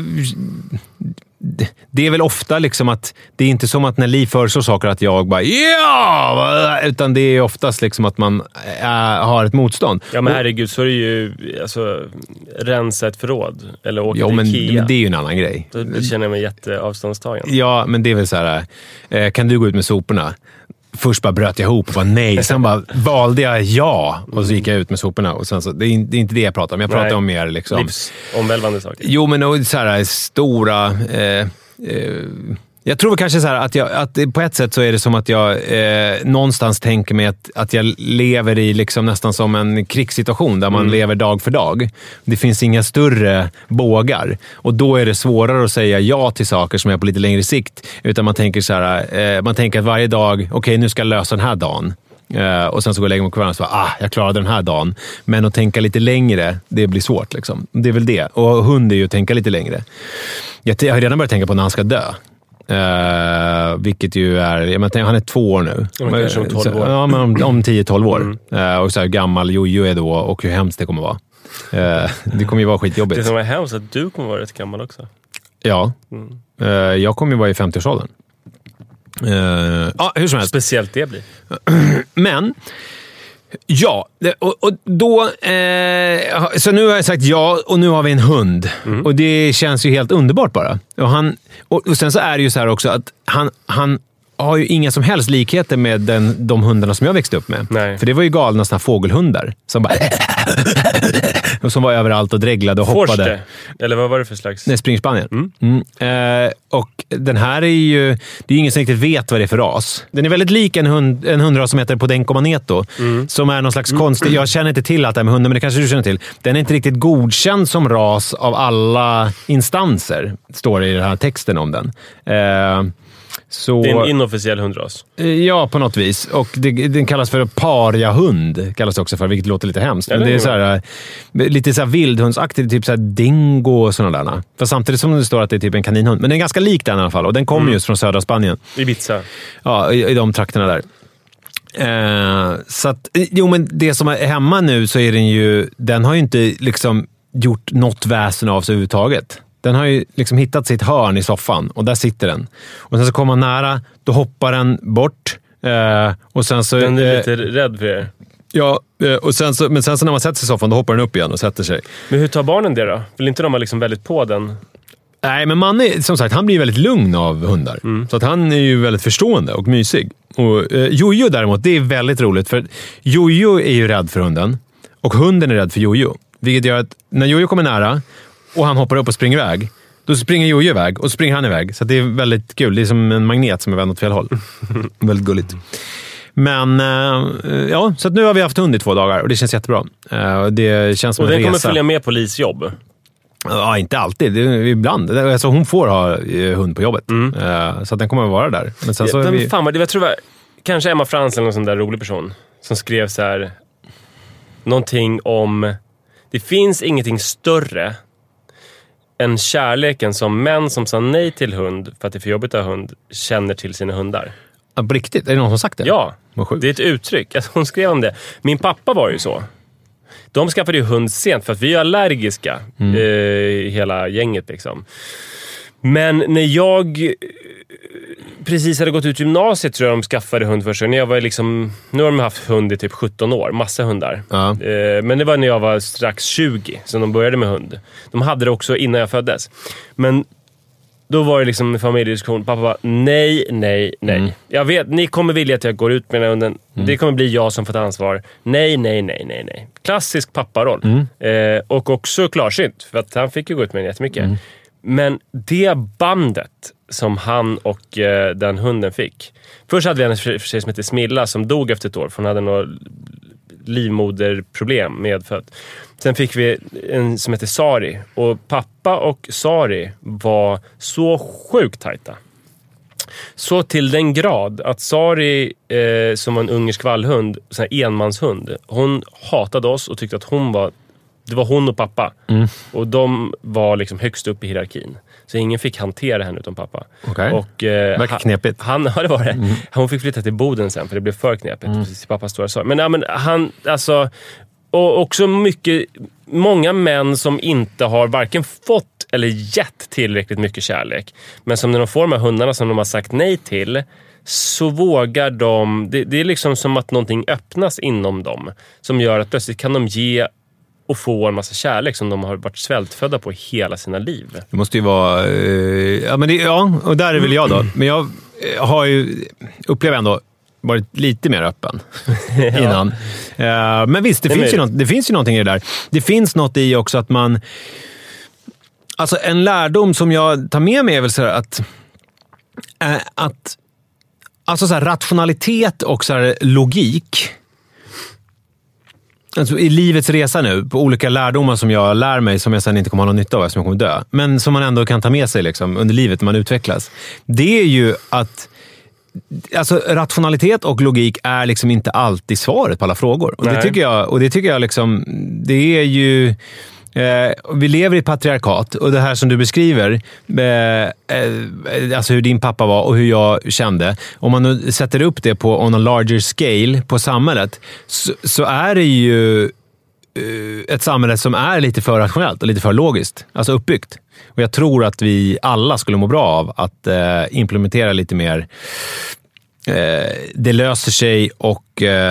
det är väl ofta liksom att det är inte som att när Li föreslår saker att jag bara ja, utan det är oftast liksom att man har ett motstånd. Ja, men herregud, så är det ju alltså, rensa ett förråd eller åka till Ikea. Men det är ju en annan grej. Då känner jag mig jätteavståndstagen. Ja, men det är väl så här, kan du gå ut med soporna? Först bara bröt jag ihop och bara nej. Sen bara valde jag ja. Och så gick jag ut med soporna. Och sen så, det är inte det jag pratar om. Jag pratar om mer liksom... livsomvälvande saker. Jo, men så här stora... jag tror kanske så här att på ett sätt så är det som att jag någonstans tänker mig att jag lever i liksom nästan som en krigssituation där man lever dag för dag. Det finns inga större bågar. Och då är det svårare att säga ja till saker som är på lite längre sikt. Utan man tänker så här, man tänker att varje dag, okej, nu ska jag lösa den här dagen. Och sen så går jag och lägger mig på kvällen och så jag klarade den här dagen. Men att tänka lite längre, det blir svårt liksom. Det är väl det. Och hund är ju att tänka lite längre. Jag har redan börjat tänka på när han ska dö. Vilket ju är, han är 2 år nu. Kanske om 12 år. Ja, men om 10-12 år. Och så här gammal Jojo är då, och hur hemskt det kommer vara. Det kommer ju vara skitjobbigt. Det som är hemskt att du kommer vara rätt gammal också. Ja. Jag kommer ju vara i 50-årsåldern. Hur som helst. Speciellt det blir. Men ja, och då så nu har jag sagt ja och nu har vi en hund. Och det känns ju helt underbart bara. Och sen så är det ju så här också att han har ju inga som helst likheter med de hundarna som jag växte upp med. Nej. För det var ju galna såna fågelhundar som bara och som var överallt och dreglade och hoppade. Forste, eller vad var det för slags? Nej, springspanien. Och den här är ju... Det är ju ingen som riktigt vet vad det är för ras. Den är väldigt lik en hundras som heter Podenco Maneto. Som är någon slags konstig... Jag känner inte till allt det här med hundar, men det kanske du känner till. Den är inte riktigt godkänd som ras av alla instanser, står det i den här texten om den. Så, det är en inofficiell hundras. Ja, på något vis. Och den kallas för pariahund, kallas det också för, vilket låter lite hemskt. Men det är så här, lite så här vildhundsaktigt, typ så här dingo och sådana där. För samtidigt som det står att det är typ en kaninhund. Men den är ganska lik den i alla fall. Och den kommer just från södra Spanien. Ibiza. Ja, i de trakterna där. Så att, men det som är hemma nu så är den har ju inte liksom gjort något väsen av sig överhuvudtaget. Den har ju liksom hittat sitt hörn i soffan och där sitter den. Och sen så kommer man nära, då hoppar den bort. Och sen så, den är lite rädd för er. Ja, och sen så när man sätter sig i soffan, då hoppar den upp igen och sätter sig. Men hur tar barnen det då? Vill inte de ha liksom väldigt på den? Nej, men man är, som sagt, han blir väldigt lugn av hundar. Så att han är ju väldigt förstående och mysig. Och Jojo däremot, det är väldigt roligt. För Jojo är ju rädd för hunden. Och hunden är rädd för Jojo. Vilket gör att när Jojo kommer nära och han hoppar upp och springer iväg, då springer Jojo iväg och springer han iväg. Så det är väldigt kul. Det är som en magnet som är vänd åt fel håll. Väldigt gulligt. Men ja, så att nu har vi haft hund i 2 dagar och det känns jättebra. Det känns som och en den kommer resa. följa med på Lis jobb? Ja, inte alltid. Ibland. Alltså, hon får ha hund på jobbet. Så att den kommer att vara där. Men sen så fan var det? Jag tror det var kanske Emma Frans eller någon sån där rolig person som skrev så här någonting om det finns ingenting större än kärleken som män som sa nej till hund för att det är för jobbigt att ha hund känner till sina hundar. Ja, på riktigt? Är det någon som sagt det? Ja, det är ett uttryck. Alltså, hon skrev om det. Min pappa var ju så. De skaffade ju hund sent för att vi är allergiska hela gänget liksom. Men när jag precis hade gått ut gymnasiet tror jag de skaffade hund först. När jag var liksom, nu har de haft hund i typ 17 år, massa hundar. Ja. Men det var när jag var strax 20 som de började med hund. De hade det också innan jag föddes. Men då var det liksom en familjediskussion. Pappa bara, nej. Jag vet, ni kommer vilja att jag går ut med den här hunden. Det kommer bli jag som får ta ansvar. Nej. Klassisk papparoll. Och också klarsynt. För att han fick ju gå ut med den jättemycket. Men det bandet som han och den hunden fick. Först hade vi en tjej som heter Smilla som dog efter ett år. För hon hade något livmoderproblem medfött. Sen fick vi en som heter Sari. Och pappa och Sari var så sjukt tajta. Så till den grad att Sari, som var en ungersk vallhund, sån här enmanshund, hon hatade oss och tyckte att det var hon och pappa. Och de var liksom högst upp i hierarkin. Så ingen fick hantera henne utom pappa. Okay. Och verkar knepigt. Ja, det var det. Hon fick flytta till Boden sen för det blev för knepigt. Precis till pappas stora sorg. Men han, alltså, och också många män som inte har varken fått eller gett tillräckligt mycket kärlek. Men som när de får de här hundarna som de har sagt nej till, så vågar de, det är liksom som att någonting öppnas inom dem. Som gör att plötsligt kan de ge och få en massa kärlek som de har varit svältfödda på hela sina liv. Det måste ju vara... och där är väl jag då. Men jag har ju, upplever ändå, varit lite mer öppen innan. Men visst, det finns ju någonting i det där. Det finns något i också att man... Alltså en lärdom som jag tar med mig är väl så här att alltså så här rationalitet och så här logik... Alltså i livets resa nu, på olika lärdomar som jag lär mig som jag sen inte kommer ha någon nytta av eftersom jag kommer dö. Men som man ändå kan ta med sig liksom, under livet när man utvecklas. Det är ju att alltså, rationalitet och logik är liksom inte alltid svaret på alla frågor. Och det tycker jag liksom, det är ju... vi lever i ett patriarkat och det här som du beskriver alltså hur din pappa var och hur jag kände, om man nu sätter upp det på on a larger scale på samhället så är det ju ett samhälle som är lite för rationellt och lite för logiskt, alltså uppbyggt. Och jag tror att vi alla skulle må bra av att implementera lite mer det löser sig och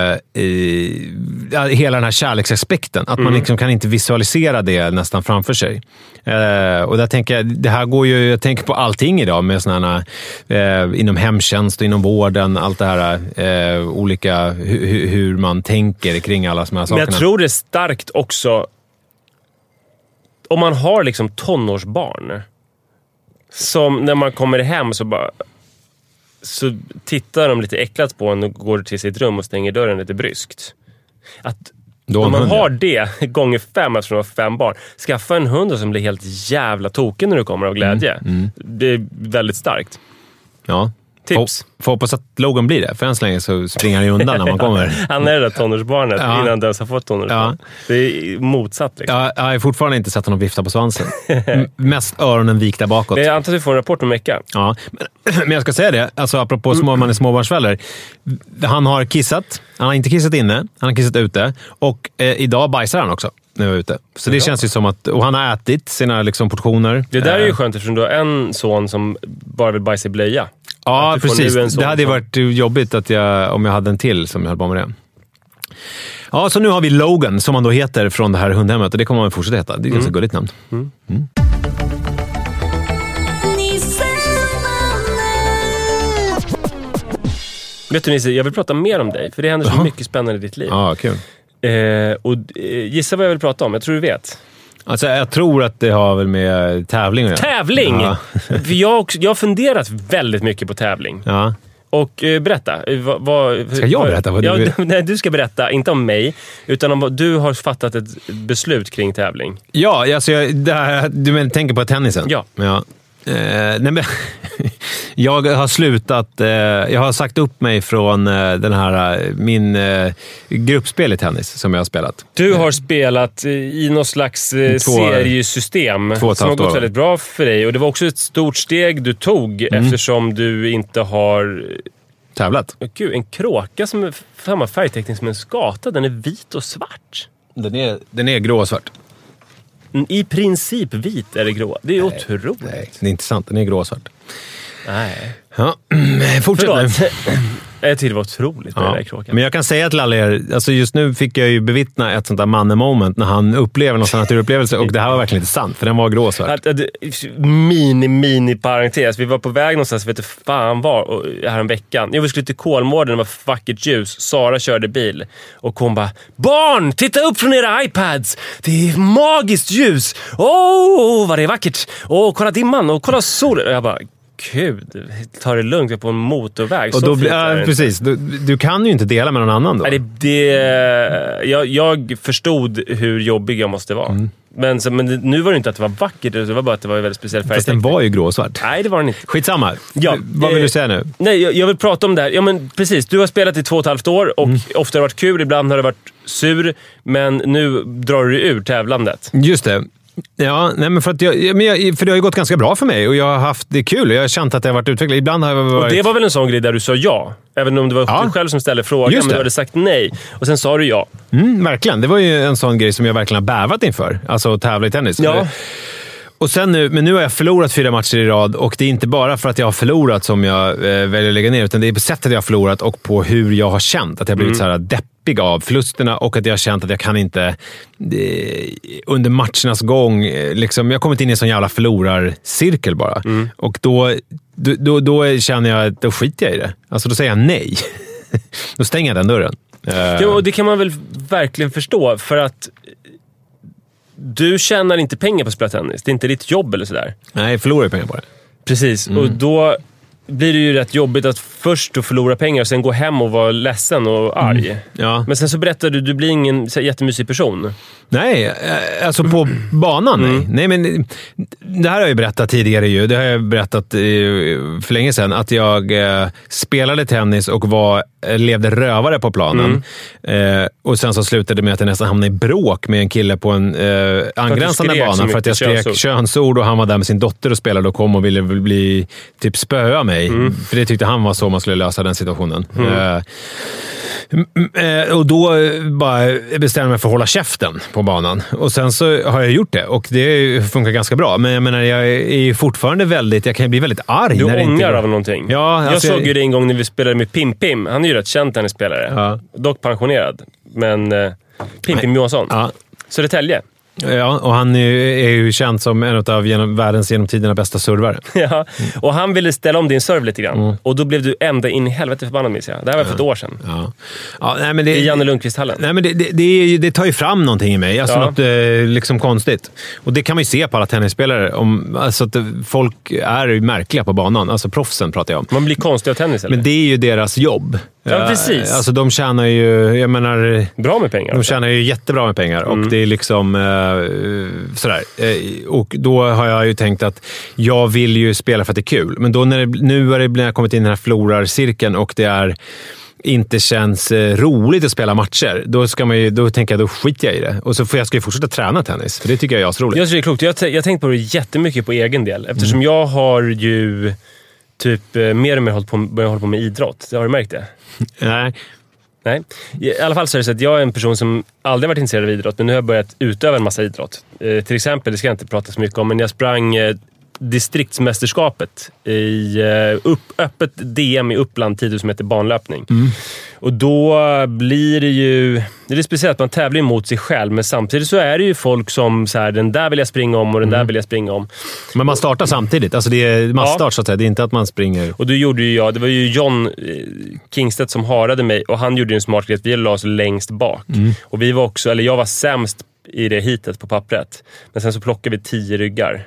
hela den här kärleksaspekten. Att man liksom kan inte visualisera det nästan framför sig. Och där tänker jag, det här går ju, jag tänker på allting idag med sådana inom hemtjänst och inom vården, allt det här olika hur man tänker kring alla de här sakerna. Men jag tror det är starkt också om man har liksom tonårsbarn som när man kommer hem så tittar de lite äcklat på en och går till sitt rum och stänger dörren lite bryskt. Att om man har det gånger 5 eftersom man har 5 barn, skaffa en hund som blir helt jävla token när du kommer av glädje. Det är väldigt starkt. Ja. Tips. Får hoppas att Logan blir det. För än så länge så springer han ju undan när man kommer. Han är det där tonårsbarnet innan han ens har fått tonårsbarn. Ja. Det är motsatt. Liksom. Jag har fortfarande inte sett honom vifta på svansen. Mest öronen vikta bakåt. Jag antar att vi får en rapport om vecka. Ja, men jag ska säga det. Alltså apropå man är småbarnsförälder. Han har kissat. Han har inte kissat inne. Han har kissat ute. Och idag bajsar han också. När jag var ute. Så det känns ju som att... Och han har ätit sina liksom, portioner. Det där är ju skönt eftersom du har en son som bara vill bajsa i blöja. Ja, precis. Det hade varit jobbigt om jag hade en till som jag höll på med det. Ja, så nu har vi Logan som han då heter från det här hundhemmet. Och det kommer man fortsätta heta. Det är ett ganska gulligt namn. Vet du Nisse, jag vill prata mer om dig. För det händer så mycket spännande i ditt liv. Ja, kul. Gissa vad jag vill prata om. Jag tror du vet. Alltså, jag tror att det har väl med tävling att göra. Tävling! Ja. För jag har funderat väldigt mycket på tävling. Ja. Och berätta. Ska jag berätta vad du vill? Nej, du ska berätta. Inte om mig, utan om vad du har fattat ett beslut kring tävling. Ja, alltså du tänker på tennisen? Ja. Nej, men, jag har slutat. Jag har sagt upp mig från den här min gruppspel i tennis som jag har spelat. Du har spelat i någon slags seriesystem som har gått väldigt bra för dig. Och det var också ett stort steg du tog eftersom du inte har tävlat. Gud, en kråka som är samma färgteckning som en skata. Den är vit och svart. Den är grå och svart. I princip vit är det grå. Det är otroligt. Nej, det är inte sant. Den är grå och svart. Nej. Ja, fortsätt nu. Jag tycker det var otroligt med den där kråkan. Men jag kan säga till alla er, alltså just nu fick jag ju bevittna ett sånt där mannemoment när han upplever någon sån naturupplevelse och det här var verkligen inte sant, för den var grå och svart. Mini parentes. Vi var på väg någonstans, vet du fan var, här en veckan. Vi skulle till Kolmården, det var vackert ljus. Sara körde bil och hon bara: barn, titta upp från era iPads! Det är magiskt ljus! Vad det är vackert! Kolla dimman och kolla solen! Och jag bara: Gud, ta det lugnt, jag är på en motorväg. Och då precis. Du kan ju inte dela med någon annan då. Jag förstod hur jobbig jag måste vara. Men nu var det inte att det var vackert, det var bara att det var en väldigt speciell färg. Fast den var ju grå och svart. Nej, det var den inte. Skitsamma. Ja, vad vill du säga nu? Nej, jag vill prata om det här. Ja, men precis. Du har spelat i 2,5 år och ofta har det varit kul, ibland har det varit sur. Men nu drar du ur tävlandet. Just det. Ja, nej, men för det har ju gått ganska bra för mig och jag har haft det kul och jag har känt att det har varit utvecklat. Ibland har jag varit... Och det var väl en sån grej där du sa ja? Även om det var du själv som ställde frågan, men du hade sagt nej. Och sen sa du ja. Verkligen. Det var ju en sån grej som jag verkligen har bävat inför. Alltså att tävla i tennis. Ja. Och sen men nu har jag förlorat 4 matcher i rad och det är inte bara för att jag har förlorat som jag väljer att lägga ner, utan det är på sättet jag har förlorat och på hur jag har känt. Att jag har blivit så här deppig av förlusterna och att jag har känt att jag kan inte under matchernas gång, liksom, jag har kommit in i en sån jävla förlorarcirkel bara. Och då känner jag att då skiter jag i det. Alltså då säger jag nej. Då stänger jag den dörren. Och det kan man väl verkligen förstå, för att du tjänar inte pengar på att spela tennis. Det är inte ditt jobb eller sådär. Nej, jag förlorar pengar på det. Precis, och då blir det ju rätt jobbigt att först då förlora pengar och sen gå hem och vara ledsen och arg. Ja. Men sen så berättar du blir ingen jättemysig person. Nej, alltså på banan, nej. Men det här har jag berättat tidigare ju. Det har jag berättat för länge sedan. Att jag spelade tennis och levde rövare på planen. Och sen så slutade det med att jag nästan hamnade i bråk med en kille på en angränsande bana. För att jag skrek könsord och han var där med sin dotter och spelade och kom och ville spöa mig. För det tyckte han var så man skulle lösa den situationen. Och då bara bestämde jag mig för att hålla käften på banan. Och sen så har jag gjort det och det funkar ganska bra. Men jag menar, jag är fortfarande jag kan bli väldigt arg. Du när det ångar inte av någonting. Ja, jag såg ju det en gång när vi spelade med Pim. Han är ju rätt känd tennisspelare. Ja. Dock pensionerad. Men Pim Johansson. Ja. Södertälje. Ja, och han är ju känd som en av världens genom tiderna bästa servare. Ja, och han ville ställa om din serve lite grann. Och då blev du ända in i helvete förbannad, minns jag. Det här var för ett år sedan. Ja, nej, men det, i Janne Lundqvist-hallen. Nej, men det tar ju fram någonting i mig. Alltså något liksom konstigt. Och det kan man ju se på alla tennisspelare. Alltså att folk är märkliga på banan. Alltså proffsen pratar jag om. Man blir konstig av tennis, eller? Men det är ju deras jobb. Ja, precis. Alltså de tjänar ju, jag menar... Bra med pengar. De tjänar ju jättebra med pengar. Och det är liksom sådär. Och då har jag ju tänkt att jag vill ju spela för att det är kul. Men då när jag kommit in i den här florarcirkeln och det är inte känns roligt att spela matcher, då tänker jag, då skiter jag i det. Och så ska jag fortsätta träna tennis, för det tycker jag är så roligt. Jag tycker det är klokt. Jag tänkt på det jättemycket på egen del. Eftersom jag har ju typ mer och mer hållit på med idrott. Har du märkt det? Nej. I alla fall så är det så att jag är en person som aldrig varit intresserad av idrott, men nu har jag börjat utöva en massa idrott. Till exempel, det ska jag inte prata så mycket om, men jag sprang distriktsmästerskapet i öppet DM i Uppland, 10 000 meter banlöpning. Och då blir det ju... Det är speciellt att man tävlar mot sig själv, men samtidigt så är det ju folk som så här, den där vill jag springa om och den där vill jag springa om. Men man startar samtidigt, alltså det är massstart så att säga, det är inte att man springer. Och då gjorde ju jag, det var ju John Kingstedt som harade mig, och han gjorde ju en smart grej att vi la oss längst bak. Och vi var också, eller jag var sämst i det hitet på pappret. Men sen så plockade vi 10 ryggar.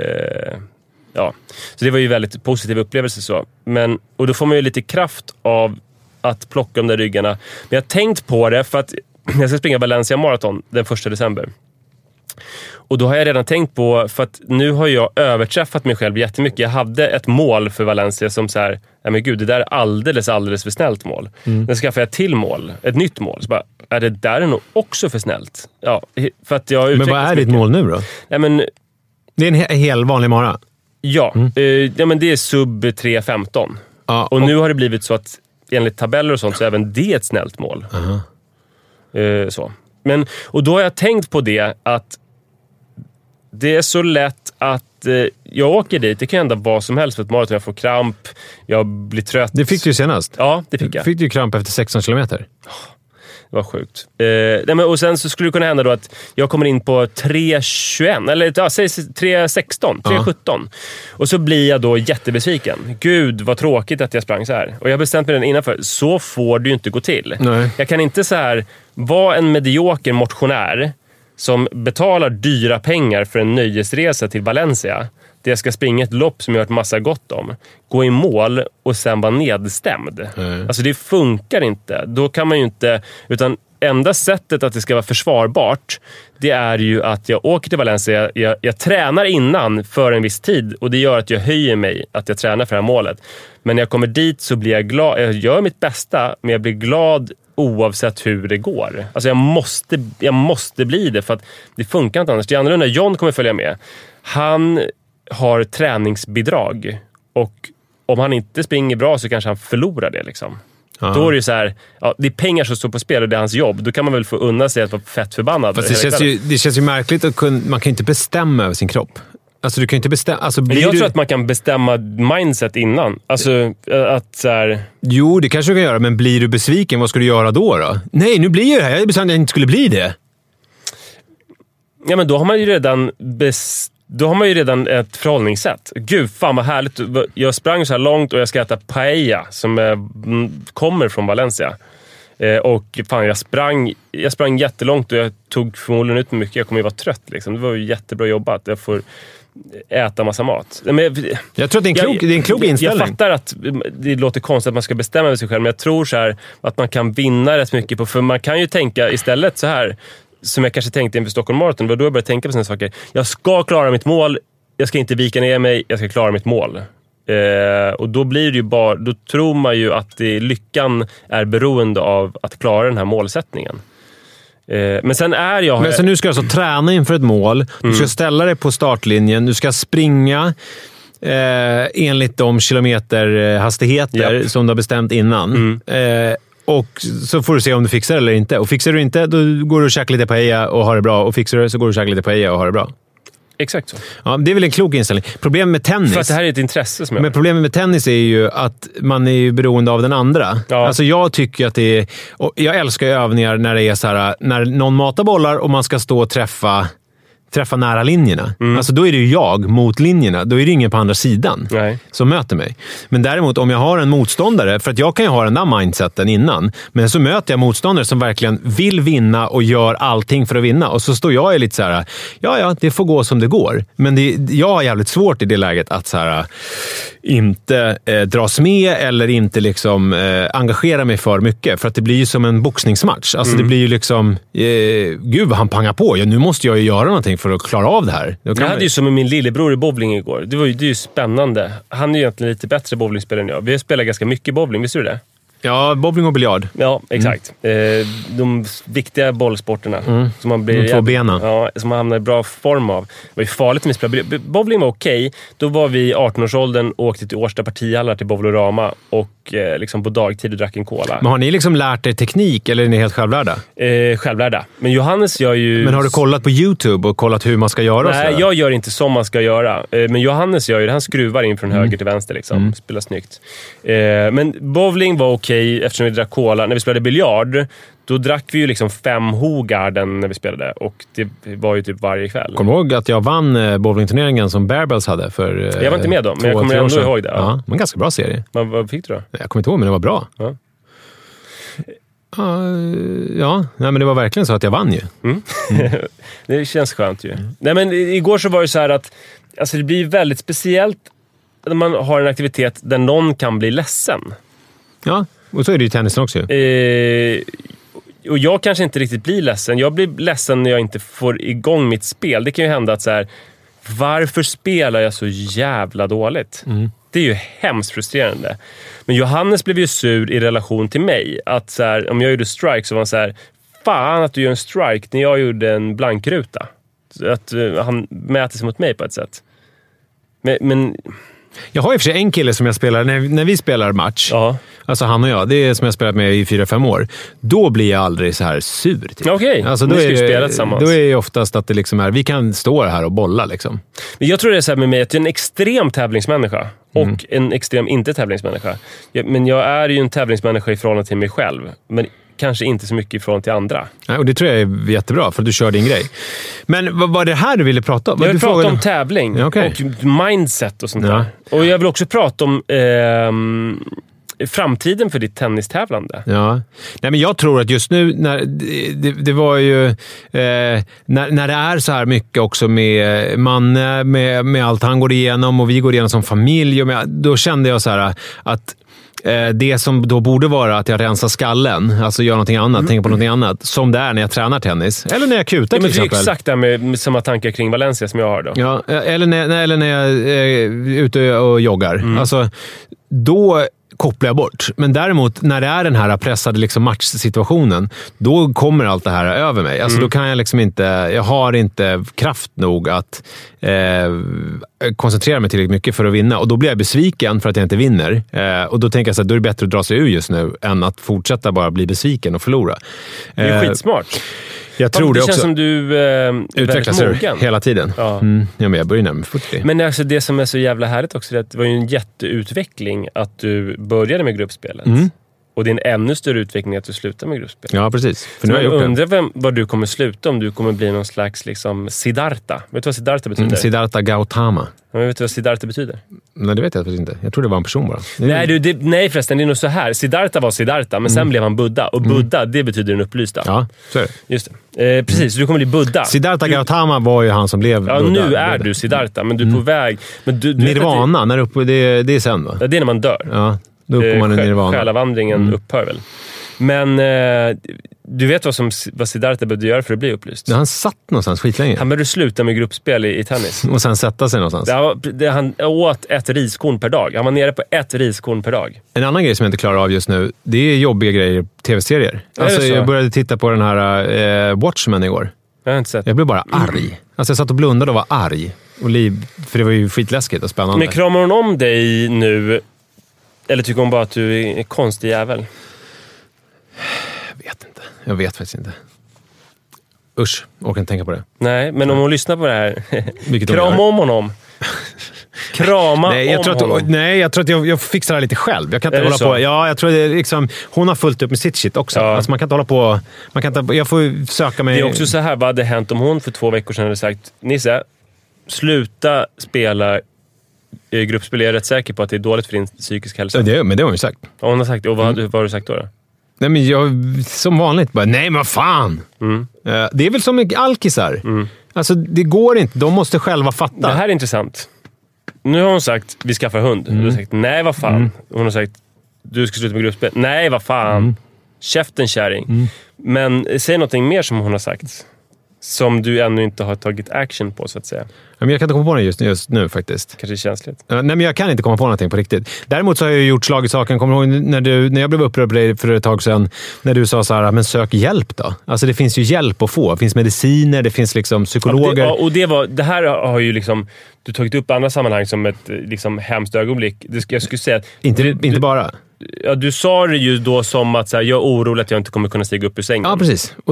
Så det var ju väldigt positiv upplevelse så. Och då får man ju lite kraft av att plocka de där ryggarna. Men jag har tänkt på det för att jag ska springa Valencia Marathon den 1 december. Och då har jag redan tänkt på, för att nu har jag överträffat mig själv jättemycket. Jag hade ett mål för Valencia som så här, nej men gud, det där är alldeles för snällt mål. Sen skaffade jag till mål, ett nytt mål. Så bara, det där är nog också för snällt. Ja, för att jag men vad är ditt mål nu då? Nej, men, det är en hel vanlig mara. Ja, men det är sub 3.15. Och nu har det blivit så att enligt tabeller och sånt så är även det ett snällt mål. Så. Och då har jag tänkt på det att det är så lätt att jag åker dit, det kan hända vad som helst för ett maraton. Jag får kramp, jag blir trött. Det fick du senast. Ja, det fick jag. Fick du kramp efter 16 kilometer? Det var sjukt. Och sen så skulle det kunna hända då att jag kommer in på 3.21 eller säg 3.16, 3.17. Och så blir jag då jättebesviken. Gud, vad tråkigt att jag sprang så här. Och jag har bestämt mig den innanför. Så får det ju inte gå till. Nej. Jag kan inte så här vara en medioker motionär som betalar dyra pengar för en nöjesresa till Valencia. Det jag ska springa ett lopp som jag har hört massa gott om. Gå i mål och sen vara nedstämd. Alltså det funkar inte. Då kan man ju inte... Utan enda sättet att det ska vara försvarbart, det är ju att jag åker till Valencia. Jag tränar innan för en viss tid. Och det gör att jag höjer mig att jag tränar för det här målet. Men när jag kommer dit så blir jag glad. Jag gör mitt bästa, men jag blir glad oavsett hur det går. Alltså jag måste bli det, för att det funkar inte annars. Det är annorlunda. John kommer följa med. Han har träningsbidrag, och om han inte springer bra så kanske han förlorar det liksom. Då är det ju så här, det är pengar som står på spel och det är hans jobb. Då kan man väl få unna sig att vara fett förbannad. Fast det känns ju märkligt att man kan inte bestämma över sin kropp. Alltså du kan inte bestämma... Alltså, jag tror att man kan bestämma mindset innan. Alltså att så här... Jo, det kanske du kan göra, men blir du besviken, vad ska du göra då? Nej, nu blir jag det här. Jag bestämde att jag inte skulle bli det. Ja, men då har man ju redan ett förhållningssätt. Gud, fan vad härligt. Jag sprang så här långt och jag ska äta paella som kommer från Valencia. Och fan, jag sprang jättelångt och jag tog förmodligen ut mycket. Jag kommer ju vara trött liksom. Det var ju jättebra jobbat. Jag får äta massa mat. Men jag tror att det är en klok inställning. Jag fattar att det låter konstigt att man ska bestämma över sig själv, men jag tror så här att man kan vinna rätt mycket på, för man kan ju tänka istället så här, som jag kanske tänkte inför Stockholm Marathon. Det var då jag började tänka på sådana saker. Jag ska klara mitt mål. Jag ska inte vika ner mig. Jag ska klara mitt mål. Och då blir det ju bara... Då tror man ju att lyckan är beroende av att klara den här målsättningen. Men sen nu ska du alltså träna inför ett mål. Du ska ställa dig på startlinjen. Du ska springa enligt de kilometerhastigheter som du har bestämt innan. Och så får du se om du fixar det eller inte. Och fixar du inte, då går du och käkar lite paella och har det bra. Och fixar du så går du och käkar lite paella och har det bra. Exakt så. Ja, det är väl en klok inställning. Problemet med tennis... För att det här är ett intresse som jag... Men problemet med tennis är ju att man är ju beroende av den andra. Ja. Alltså jag tycker att det är... Och jag älskar övningar när det är så här, när någon matar bollar och man ska stå och träffa nära linjerna. Alltså då är det ju jag mot linjerna. Då är det ingen på andra sidan som möter mig. Men däremot om jag har en motståndare, för att jag kan ju ha den där mindseten innan, men så möter jag motståndare som verkligen vill vinna och gör allting för att vinna. Och så står jag ju lite så här, ja, det får gå som det går. Men jag har jävligt svårt i det läget att så här, inte dras med eller inte liksom engagera mig för mycket. För att det blir ju som en boxningsmatch. Alltså det blir ju liksom, gud vad han pangar på. Ja, nu måste jag ju göra någonting för att klara av det här. Jag hade ju som med min lillebror i bowling igår. Det är ju spännande. Han är ju egentligen lite bättre bowlingspelare än jag. Vi spelar ganska mycket bowling, visste du det? Ja, bowling och biljard. Ja, exakt. De viktiga bollsporterna. Som man blir, de två benen. Ja, som man hamnar i bra form av. Det var ju farligt med spela. Bowling var okej. Då var vi i 18-årsåldern och åkte till Årsta partihallar till Bowlorama och liksom på dagtid och drack en cola. Men har ni liksom lärt er teknik eller är ni helt självlärda? Självlärda. Men Johannes gör ju... Men har du kollat på YouTube och kollat hur man ska göra? Nej, jag gör inte som man ska göra. Men Johannes gör ju det. Han skruvar in från höger till vänster liksom. Spelar snyggt. Men bowling var okej eftersom vi drack cola. När vi spelade biljard, då drack vi ju liksom 5 Hogarden när vi spelade. Och det var ju typ varje kväll. Kommer du ihåg att jag vann bowlingturneringen som Bearbells hade för... Jag var inte med då, men jag kommer ändå ihåg det. Ja, men ganska bra serie. Vad fick du då? Jag kommer inte ihåg, men det var bra. Ja. Nej, men det var verkligen så att jag vann ju. Det känns skönt ju. Nej, men igår så var det så här att alltså det blir väldigt speciellt när man har en aktivitet där någon kan bli ledsen. Ja, och så är det ju tennisen också. Och jag kanske inte riktigt blir ledsen. Jag blir ledsen när jag inte får igång mitt spel. Det kan ju hända att så här, varför spelar jag så jävla dåligt? Det är ju hemskt frustrerande. Men Johannes blev ju sur i relation till mig. Att så här, om jag gjorde strike så var han så här, fan att du gör en strike när jag gjorde en blankruta. Så att han mäter sig mot mig på ett sätt. Men jag har ju för sig en kille som jag spelar när vi spelar match. Ja. Alltså han och jag, det är som jag spelat med i 4-5 år. Då blir jag aldrig så här sur. Typ. Okej, alltså, då ska vi spela tillsammans. Då är det oftast att det liksom är, vi kan stå här och bolla liksom. Men jag tror det är så här med mig att jag är en extrem tävlingsmänniska. Och en extrem inte-tävlingsmänniska. Men jag är ju en tävlingsmänniska i förhållande till mig själv. Men kanske inte så mycket ifrån till andra. Nej, och det tror jag är jättebra, för att du kör din grej. Men vad var det här du ville prata om? Jag vill prata om tävling och mindset och sånt där. Och jag vill också prata om framtiden för ditt tennistävlande. Ja. Nej, men jag tror att just nu när det var ju när det är så här mycket också med allt han går igenom och vi går igenom som familj, och då kände jag så här att det som då borde vara att jag rensar skallen, alltså gör någonting annat, tänker på någonting annat, som det är när jag tränar tennis. Eller när jag kutar till exempel. Det är exakt det med samma tankar kring Valencia som jag har då. Ja, eller när jag är ute och joggar. Alltså, då kopplar jag bort. Men däremot, när det är den här pressade liksom matchsituationen, då kommer allt det här över mig. Alltså då kan jag liksom inte, jag har inte kraft nog att koncentrera mig tillräckligt mycket för att vinna. Och då blir jag besviken för att jag inte vinner. Och då tänker jag så här, då är det bättre att dra sig ur just nu än att fortsätta bara bli besviken och förlora. Det är skitsmart. Jag tror det också. Det känns som du utvecklas hela tiden. Ja. Ja, men jag börjar närmare 40. Men alltså det som är så jävla härligt också är att det var ju en jätteutveckling att du började med gruppspelet. Och det är en ännu större utveckling att du slutar med gruppspelet. Ja, precis. För nu jag undrar vad du kommer sluta, om du kommer bli någon slags liksom Siddhartha. Vet du vad Siddhartha betyder? Siddhartha Gautama. Men vet du vad Siddhartha betyder? Nej, det vet jag faktiskt inte. Jag tror det var en person bara. Nej förresten, det är nog så här. Siddhartha var Siddhartha, men sen blev han Buddha. Och Buddha, det betyder den upplysta. Ja, så är det. Just det. Precis, du kommer bli Buddha. Siddhartha Gautama var ju han som blev Buddha. Nu är du Siddhartha, men du är på väg. Men du Nirvana, när uppe, det är sen va? Ja, det är när man dör. Ja, då uppgår man i Nirvana. Själavandringen upphör väl. Men du vet vad Siddhartha behövde göra för att bli upplyst? Ja, han satt någonstans skitlänge. Han behövde sluta med gruppspel i tennis. Och sen sätta sig någonstans. Han åt 1 riskorn per dag. Han var nere på 1 riskorn per dag. En annan grej som jag inte klarar av just nu, det är jobbiga grejer i tv-serier. Alltså, jag började titta på den här Watchmen igår. Jag har inte sett. Jag blev bara arg. Alltså jag satt och blundade och var arg. För det var ju skitläskigt och spännande. Men kramar hon om dig nu? Eller tycker hon bara att du är en konstig jävel? Jag vet faktiskt inte. Usch, orkar inte tänka på det. Nej, men om hon lyssnar på det här, Vilket krama om honom. Krama honom. Nej, jag tror att jag fixar det lite själv. Jag kan inte hålla så? på. Ja, jag tror det är liksom, hon har fullt upp med sitt shit också. Ja. Alltså man kan inte hålla på. Jag får söka mig. Det är också så här, vad hade hänt om hon för 2 veckor sedan hade sagt: Nisse, sluta spela gruppspel. Jag är rätt säker på att det är dåligt för din psykisk hälsa. Men det har hon ju sagt. Ja, hon har sagt det. Och vad har du sagt då? Nej, men jag som vanligt bara, nej men vad fan! Det är väl som med alkisar. Alltså, det går inte. De måste själva fatta. Det här är intressant. Nu har hon sagt, vi skaffar hund. Du har sagt, nej vad fan. Hon har sagt, du ska sluta med gruppspel. Nej vad fan. Käften kärring. Men säg någonting mer som hon har sagt. Som du ännu inte har tagit action på, så att säga. Men jag kan inte komma på det just nu faktiskt. Kanske känsligt. Nej, men jag kan inte komma på någonting på riktigt. Däremot så har jag gjort slag i saken. Kommer du ihåg när jag blev upprörd på dig för ett tag sedan, när du sa så här, men sök hjälp då. Alltså det finns ju hjälp att få. Det finns mediciner, det finns liksom psykologer. Det här har ju liksom du tagit upp i andra sammanhang som ett liksom hemskt ögonblick. Jag skulle säga att inte bara. Ja, du sa det ju då som att så här, jag är orolig att jag inte kommer kunna stiga upp ur sängen. Ja, precis. Och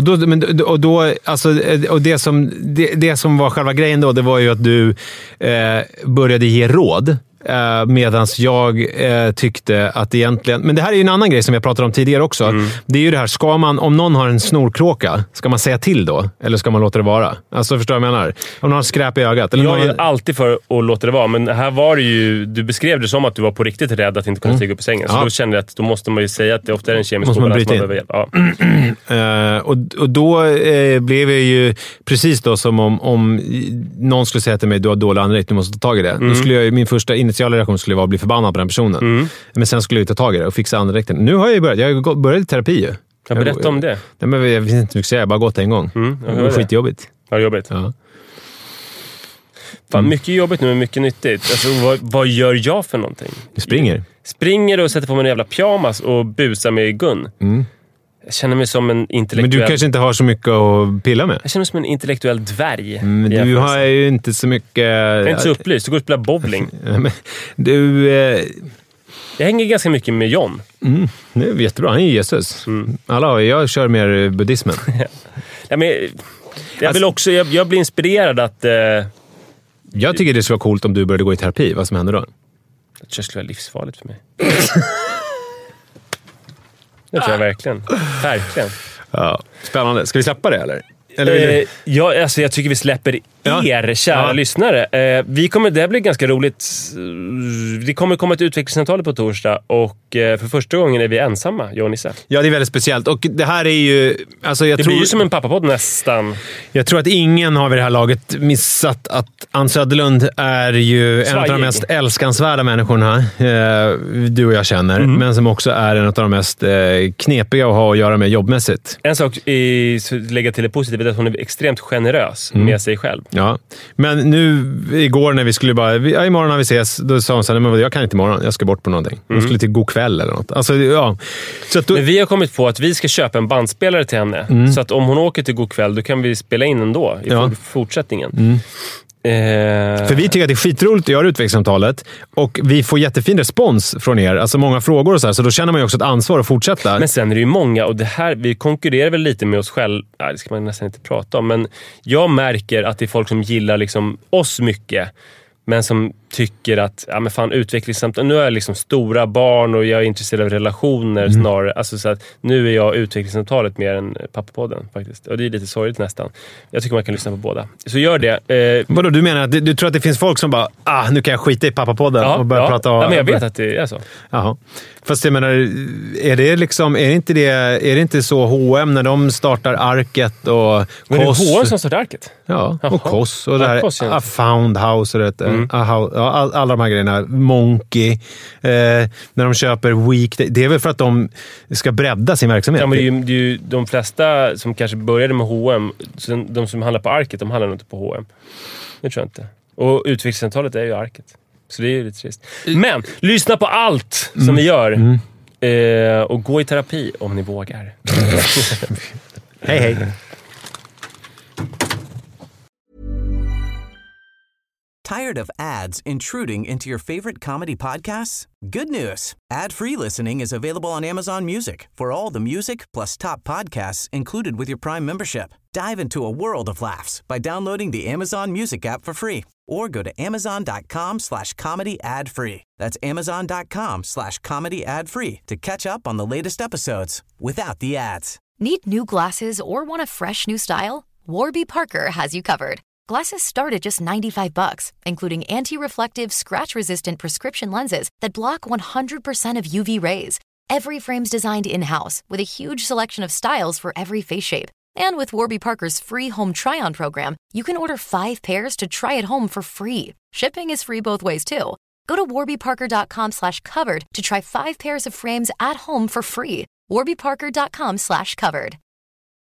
det som var själva grejen då, det var ju att du började ge råd. Medan jag tyckte att egentligen... Men det här är ju en annan grej som jag pratade om tidigare också. Det är ju det här, om någon har en snorkråka, ska man säga till då? Eller ska man låta det vara? Alltså, förstår du vad jag menar? Om någon har skräp i ögat. Eller jag är alltid för att låta det vara, men här var det ju... Du beskrev det som att du var på riktigt rädd att inte kunna stiga upp i sängen. Så då kände jag att då måste man ju säga att det ofta är en kemisk obalans man behöver hjälp. Ja. Och då blev jag ju precis då som om någon skulle säga till mig, du har dålig andedräkt, du måste ta tag i det. Då skulle min första initiala reaktion skulle vara att bli förbannad på den personen. Men sen skulle jag ta tag i det och fixa andedräkten. Nu har jag ju börjat. Jag har börjat i terapi ju. Jag berätta om det. Nej, men jag vet inte mycket säga. Jag har bara gått en gång. Det var skitjobbigt. Ja, jobbigt. Ja. Fan, mycket jobbigt nu, men mycket nyttigt. Alltså, vad gör jag för någonting? Du springer. Springer och sätter på mig en jävla pyjamas och busar med i gun. Jag känner mig som en intellektuell... Men du kanske inte har så mycket att pilla med. Jag känner mig som en intellektuell dvärg. Men du har ju inte så mycket... Jag är inte så upplyst. Du går och spelar bowling. Men du... Jag hänger ganska mycket med John. Det är jättebra. Han är Jesus. Jag kör mer buddhismen. Ja, men jag vill också... Jag blir inspirerad att... Jag tycker det skulle vara coolt om du började gå i terapi. Vad som händer då? Det skulle vara livsfarligt för mig. Det tror jag verkligen. Verkligen. Ja, spännande. Ska vi släppa det eller? Ja, alltså jag tycker vi släpper er, kära lyssnare. Det blir ganska roligt. Det kommer komma ett utvecklingssamtal på torsdag och för första gången är vi ensamma, jag och Nisse. Ja, det är väldigt speciellt. Och det här är ju... Alltså det blir ju som en pappapodd nästan. Jag tror att ingen har vid det här laget missat att Ann Söderlund är ju en av de mest älskansvärda människorna du och jag känner. Men som också är en av de mest knepiga att ha att göra med jobbmässigt. En sak lägga till det positiva är att hon är extremt generös med sig själv. Ja, men nu igår när vi skulle imorgon när vi ses, då sa hon så här, men jag kan inte imorgon, jag ska bort på någonting. Hon skulle till God kväll eller något. Alltså, ja. Så att men vi har kommit på att vi ska köpa en bandspelare till henne. Så att om hon åker till God kväll, då kan vi spela in ändå i fortsättningen. För vi tycker att det är skitroligt att göra utvecklingssamtalet och vi får jättefin respons från er, alltså många frågor och så då känner man ju också ett ansvar att fortsätta. Men sen är det ju många, och det här, vi konkurrerar väl lite med oss själv, det ska man nästan inte prata om, men jag märker att det är folk som gillar liksom oss mycket, men som tycker att men fan, utvecklingssamtal, nu är jag liksom stora barn och jag är intresserad av relationer snarare, alltså så att nu är jag utvecklingssamtalet mer än pappapodden faktiskt, och det är lite sorgligt nästan. Jag tycker man kan lyssna på båda, så gör det. Vadå, du menar att du tror att det finns folk som bara, nu kan jag skita i pappapodden och börja prata om... Ja, men jag vet att det är så. Jaha. Fast jag menar, är det inte så H&M när de startar Arket och men Koss? Men det är H&M som startar Arket? Ja, och Koss och det här A Found House och alla de här grejerna, Monkey, när de köper Weekday, det är väl för att de ska bredda sin verksamhet. Ja, men det är ju de flesta som kanske började med H&M, de som handlar på Arket, de handlar nog inte på H&M. Det tror jag inte. Och utvecklingscentralet är ju Arket. Så det är ju lite trist. Men lyssna på allt som vi gör. Och gå i terapi om ni vågar. Hej, hej. Tired of ads intruding into your favorite comedy podcasts? Good news. Ad-free listening is available on Amazon Music for all the music plus top podcasts included with your Prime membership. Dive into a world of laughs by downloading the Amazon Music app for free or go to amazon.com/comedy ad-free. That's amazon.com/comedy ad-free to catch up on the latest episodes without the ads. Need new glasses or want a fresh new style? Warby Parker has you covered. Glasses start at just $95, including anti-reflective, scratch-resistant prescription lenses that block 100% of UV rays. Every frame's designed in-house with a huge selection of styles for every face shape. And with Warby Parker's free home try-on program, you can order 5 pairs to try at home for free. Shipping is free both ways, too. Go to warbyparker.com/covered to try 5 pairs of frames at home for free. warbyparker.com/covered.